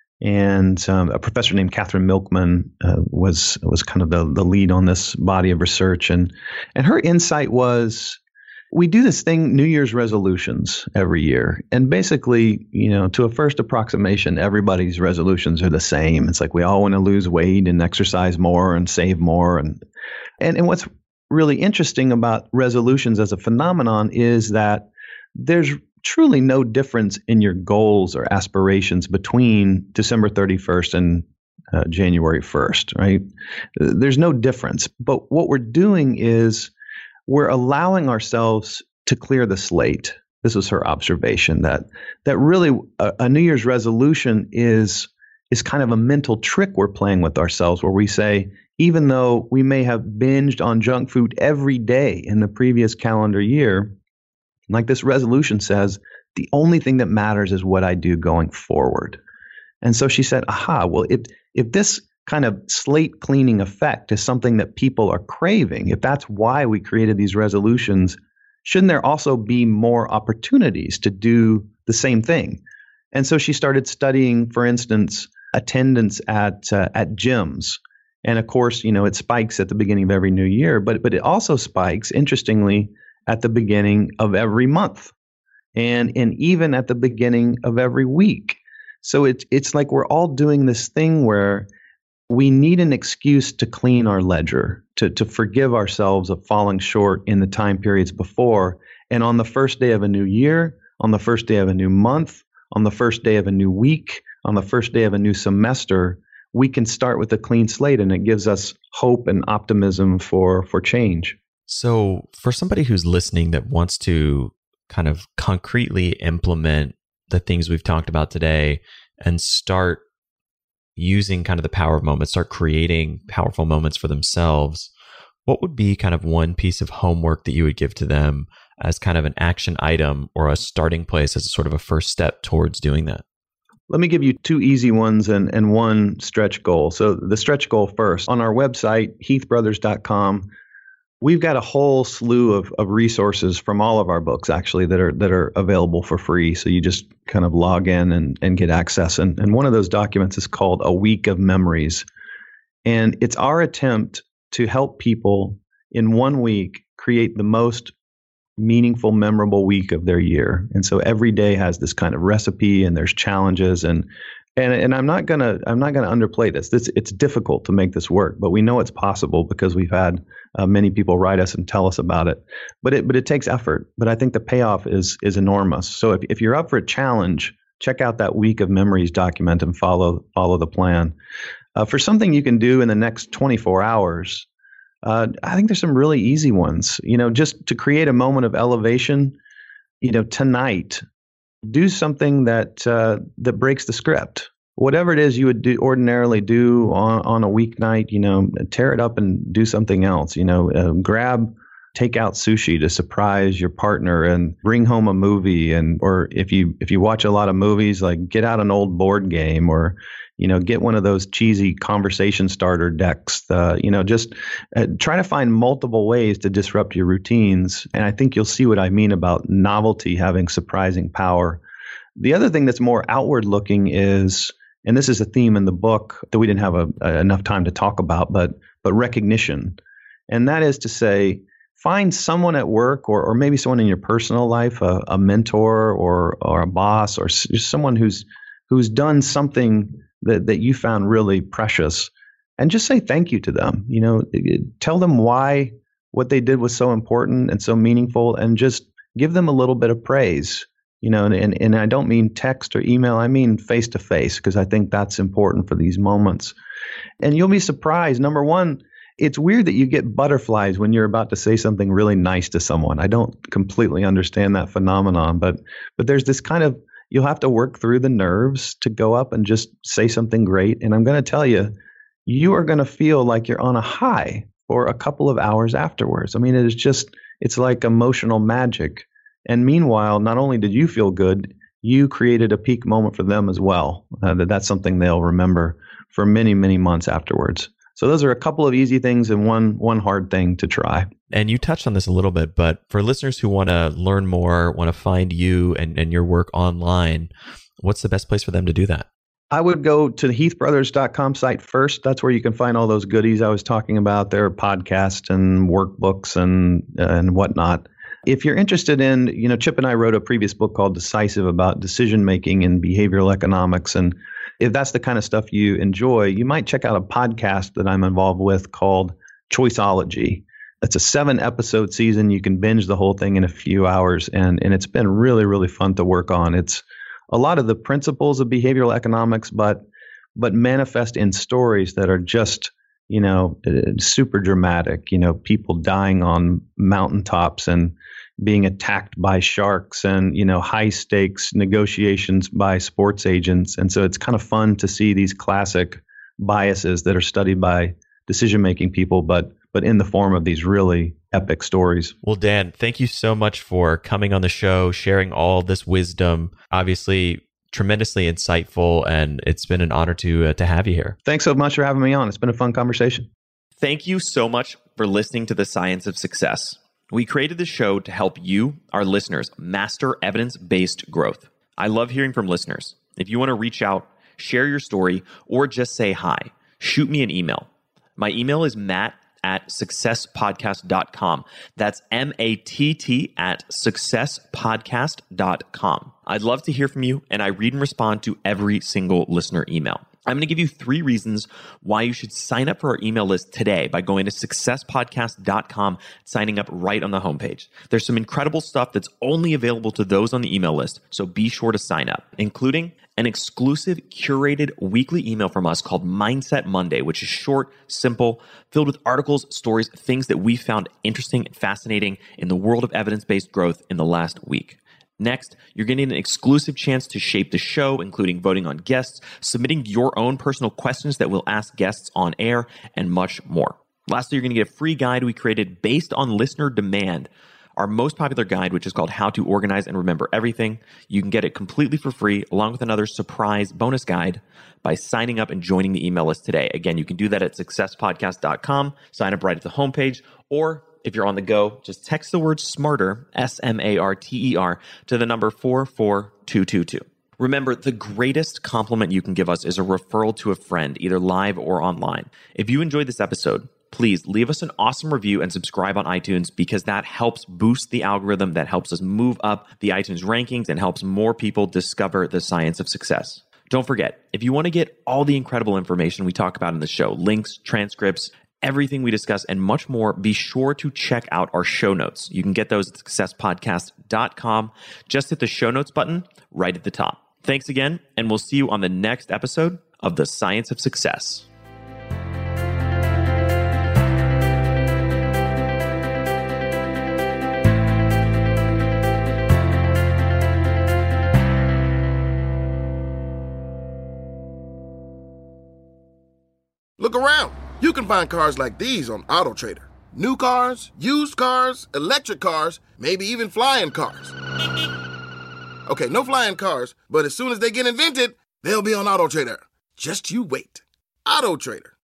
And um, a professor named Catherine Milkman uh, was was kind of the, the lead on this body of research. And and her insight was, we do this thing, New Year's resolutions every year. And basically, you know, to a first approximation, everybody's resolutions are the same. It's like we all want to lose weight and exercise more and save more. And and, and what's really interesting about resolutions as a phenomenon is that there's truly no difference in your goals or aspirations between December thirty-first and uh, January first, right? There's no difference. But what we're doing is we're allowing ourselves to clear the slate. This was her observation, that that really a, a New Year's resolution is is kind of a mental trick we're playing with ourselves, where we say, even though we may have binged on junk food every day in the previous calendar year, like this resolution says, the only thing that matters is what I do going forward. And so she said, aha, well, if if this kind of slate cleaning effect is something that people are craving, if that's why we created these resolutions, shouldn't there also be more opportunities to do the same thing? And so she started studying, for instance, attendance at uh, at gyms. And of course, you know, it spikes at the beginning of every new year, but but it also spikes, interestingly, at the beginning of every month, and and even at the beginning of every week. So it's it's like we're all doing this thing where we need an excuse to clean our ledger, to to forgive ourselves of falling short in the time periods before. And on the first day of a new year, on the first day of a new month, on the first day of a new week, on the first day of a new semester, we can start with a clean slate, and it gives us hope and optimism for for change. So for somebody who's listening that wants to kind of concretely implement the things we've talked about today and start using kind of the power of moments, start creating powerful moments for themselves, what would be kind of one piece of homework that you would give to them as kind of an action item or a starting place as a sort of a first step towards doing that? Let me give you two easy ones and, and one stretch goal. So the stretch goal first. On our website, heath brothers dot com, we've got a whole slew of, of resources from all of our books, actually, that are that are available for free. So you just kind of log in and, and get access. And, and one of those documents is called A Week of Memories. And it's our attempt to help people in one week create the most meaningful, memorable week of their year. And so every day has this kind of recipe, and there's challenges, and and and I'm not gonna I'm not gonna underplay this. This it's difficult to make this work, but we know it's possible because we've had uh, many people write us and tell us about it. But it but it takes effort. But I think the payoff is is enormous. So if if you're up for a challenge, check out that Week of Memories document and follow follow the plan. Uh, for something you can do in the next twenty-four hours. Uh, I think there's some really easy ones, you know, just to create a moment of elevation, you know, tonight, do something that uh, that breaks the script. Whatever it is you would do ordinarily do on, on a weeknight, you know, tear it up and do something else, you know, uh, grab takeout sushi to surprise your partner and bring home a movie. And or if you if you watch a lot of movies, like get out an old board game, or you know, get one of those cheesy conversation starter decks. Uh, you know, just uh, try to find multiple ways to disrupt your routines. And I think you'll see what I mean about novelty having surprising power. The other thing that's more outward looking is, and this is a theme in the book that we didn't have a, a, enough time to talk about, but but recognition. And that is to say, find someone at work, or or maybe someone in your personal life, a, a mentor or or a boss, or just someone who's who's done something that, that you found really precious, and just say thank you to them. You know, tell them why what they did was so important and so meaningful, and just give them a little bit of praise. You know, and, and, and I don't mean text or email, I mean face to face, because I think that's important for these moments. And you'll be surprised. Number one, it's weird that you get butterflies when you're about to say something really nice to someone. I don't completely understand that phenomenon, but but there's this kind of, you'll have to work through the nerves to go up and just say something great. And I'm going to tell you, you are going to feel like you're on a high for a couple of hours afterwards. I mean, it is just, it's like emotional magic. And meanwhile, not only did you feel good, you created a peak moment for them as well. Uh, that that's something they'll remember for many, many months afterwards. So those are a couple of easy things and one one hard thing to try. And you touched on this a little bit, but for listeners who want to learn more, want to find you and, and your work online, what's the best place for them to do that? I would go to the heath brothers dot com site first. That's where you can find all those goodies I was talking about, their podcasts and workbooks and and whatnot. If you're interested in, you know, Chip and I wrote a previous book called Decisive about decision making and behavioral economics. And if that's the kind of stuff you enjoy, you might check out a podcast that I'm involved with called Choiceology. It's a seven episode season. You can binge the whole thing in a few hours. And, and it's been really, really fun to work on. It's a lot of the principles of behavioral economics, but but manifest in stories that are just, you know, super dramatic. You know, people dying on mountaintops and being attacked by sharks and, you know, high stakes negotiations by sports agents. And so it's kind of fun to see these classic biases that are studied by decision-making people, but but in the form of these really epic stories. Well, Dan, thank you so much for coming on the show, sharing all this wisdom. Obviously, tremendously insightful, and it's been an honor to uh, to have you here. Thanks so much for having me on. It's been a fun conversation. Thank you so much for listening to The Science of Success. We created this show to help you, our listeners, master evidence-based growth. I love hearing from listeners. If you want to reach out, share your story, or just say hi, shoot me an email. My email is matt at success podcast dot com. That's M A T T at success podcast dot com. I'd love to hear from you, and I read and respond to every single listener email. I'm going to give you three reasons why you should sign up for our email list today by going to success podcast dot com, signing up right on the homepage. There's some incredible stuff that's only available to those on the email list, so be sure to sign up, including an exclusive curated weekly email from us called Mindset Monday, which is short, simple, filled with articles, stories, things that we found interesting and fascinating in the world of evidence-based growth in the last week. Next, you're getting an exclusive chance to shape the show, including voting on guests, submitting your own personal questions that we'll ask guests on air, and much more. Lastly, you're going to get a free guide we created based on listener demand, our most popular guide, which is called How to Organize and Remember Everything. You can get it completely for free, along with another surprise bonus guide by signing up and joining the email list today. Again, you can do that at success podcast dot com, sign up right at the homepage, or if you're on the go, just text the word SMARTER, S M A R T E R, to the number four four two two two. Remember, the greatest compliment you can give us is a referral to a friend, either live or online. If you enjoyed this episode, please leave us an awesome review and subscribe on iTunes, because that helps boost the algorithm, that helps us move up the iTunes rankings and helps more people discover the science of success. Don't forget, if you want to get all the incredible information we talk about in the show, links, transcripts, everything we discuss, and much more, be sure to check out our show notes. You can get those at success podcast dot com. Just hit the show notes button right at the top. Thanks again, and we'll see you on the next episode of The Science of Success. Look around. You can find cars like these on AutoTrader. New cars, used cars, electric cars, maybe even flying cars. Okay, no flying cars, but as soon as they get invented, they'll be on AutoTrader. Just you wait. AutoTrader.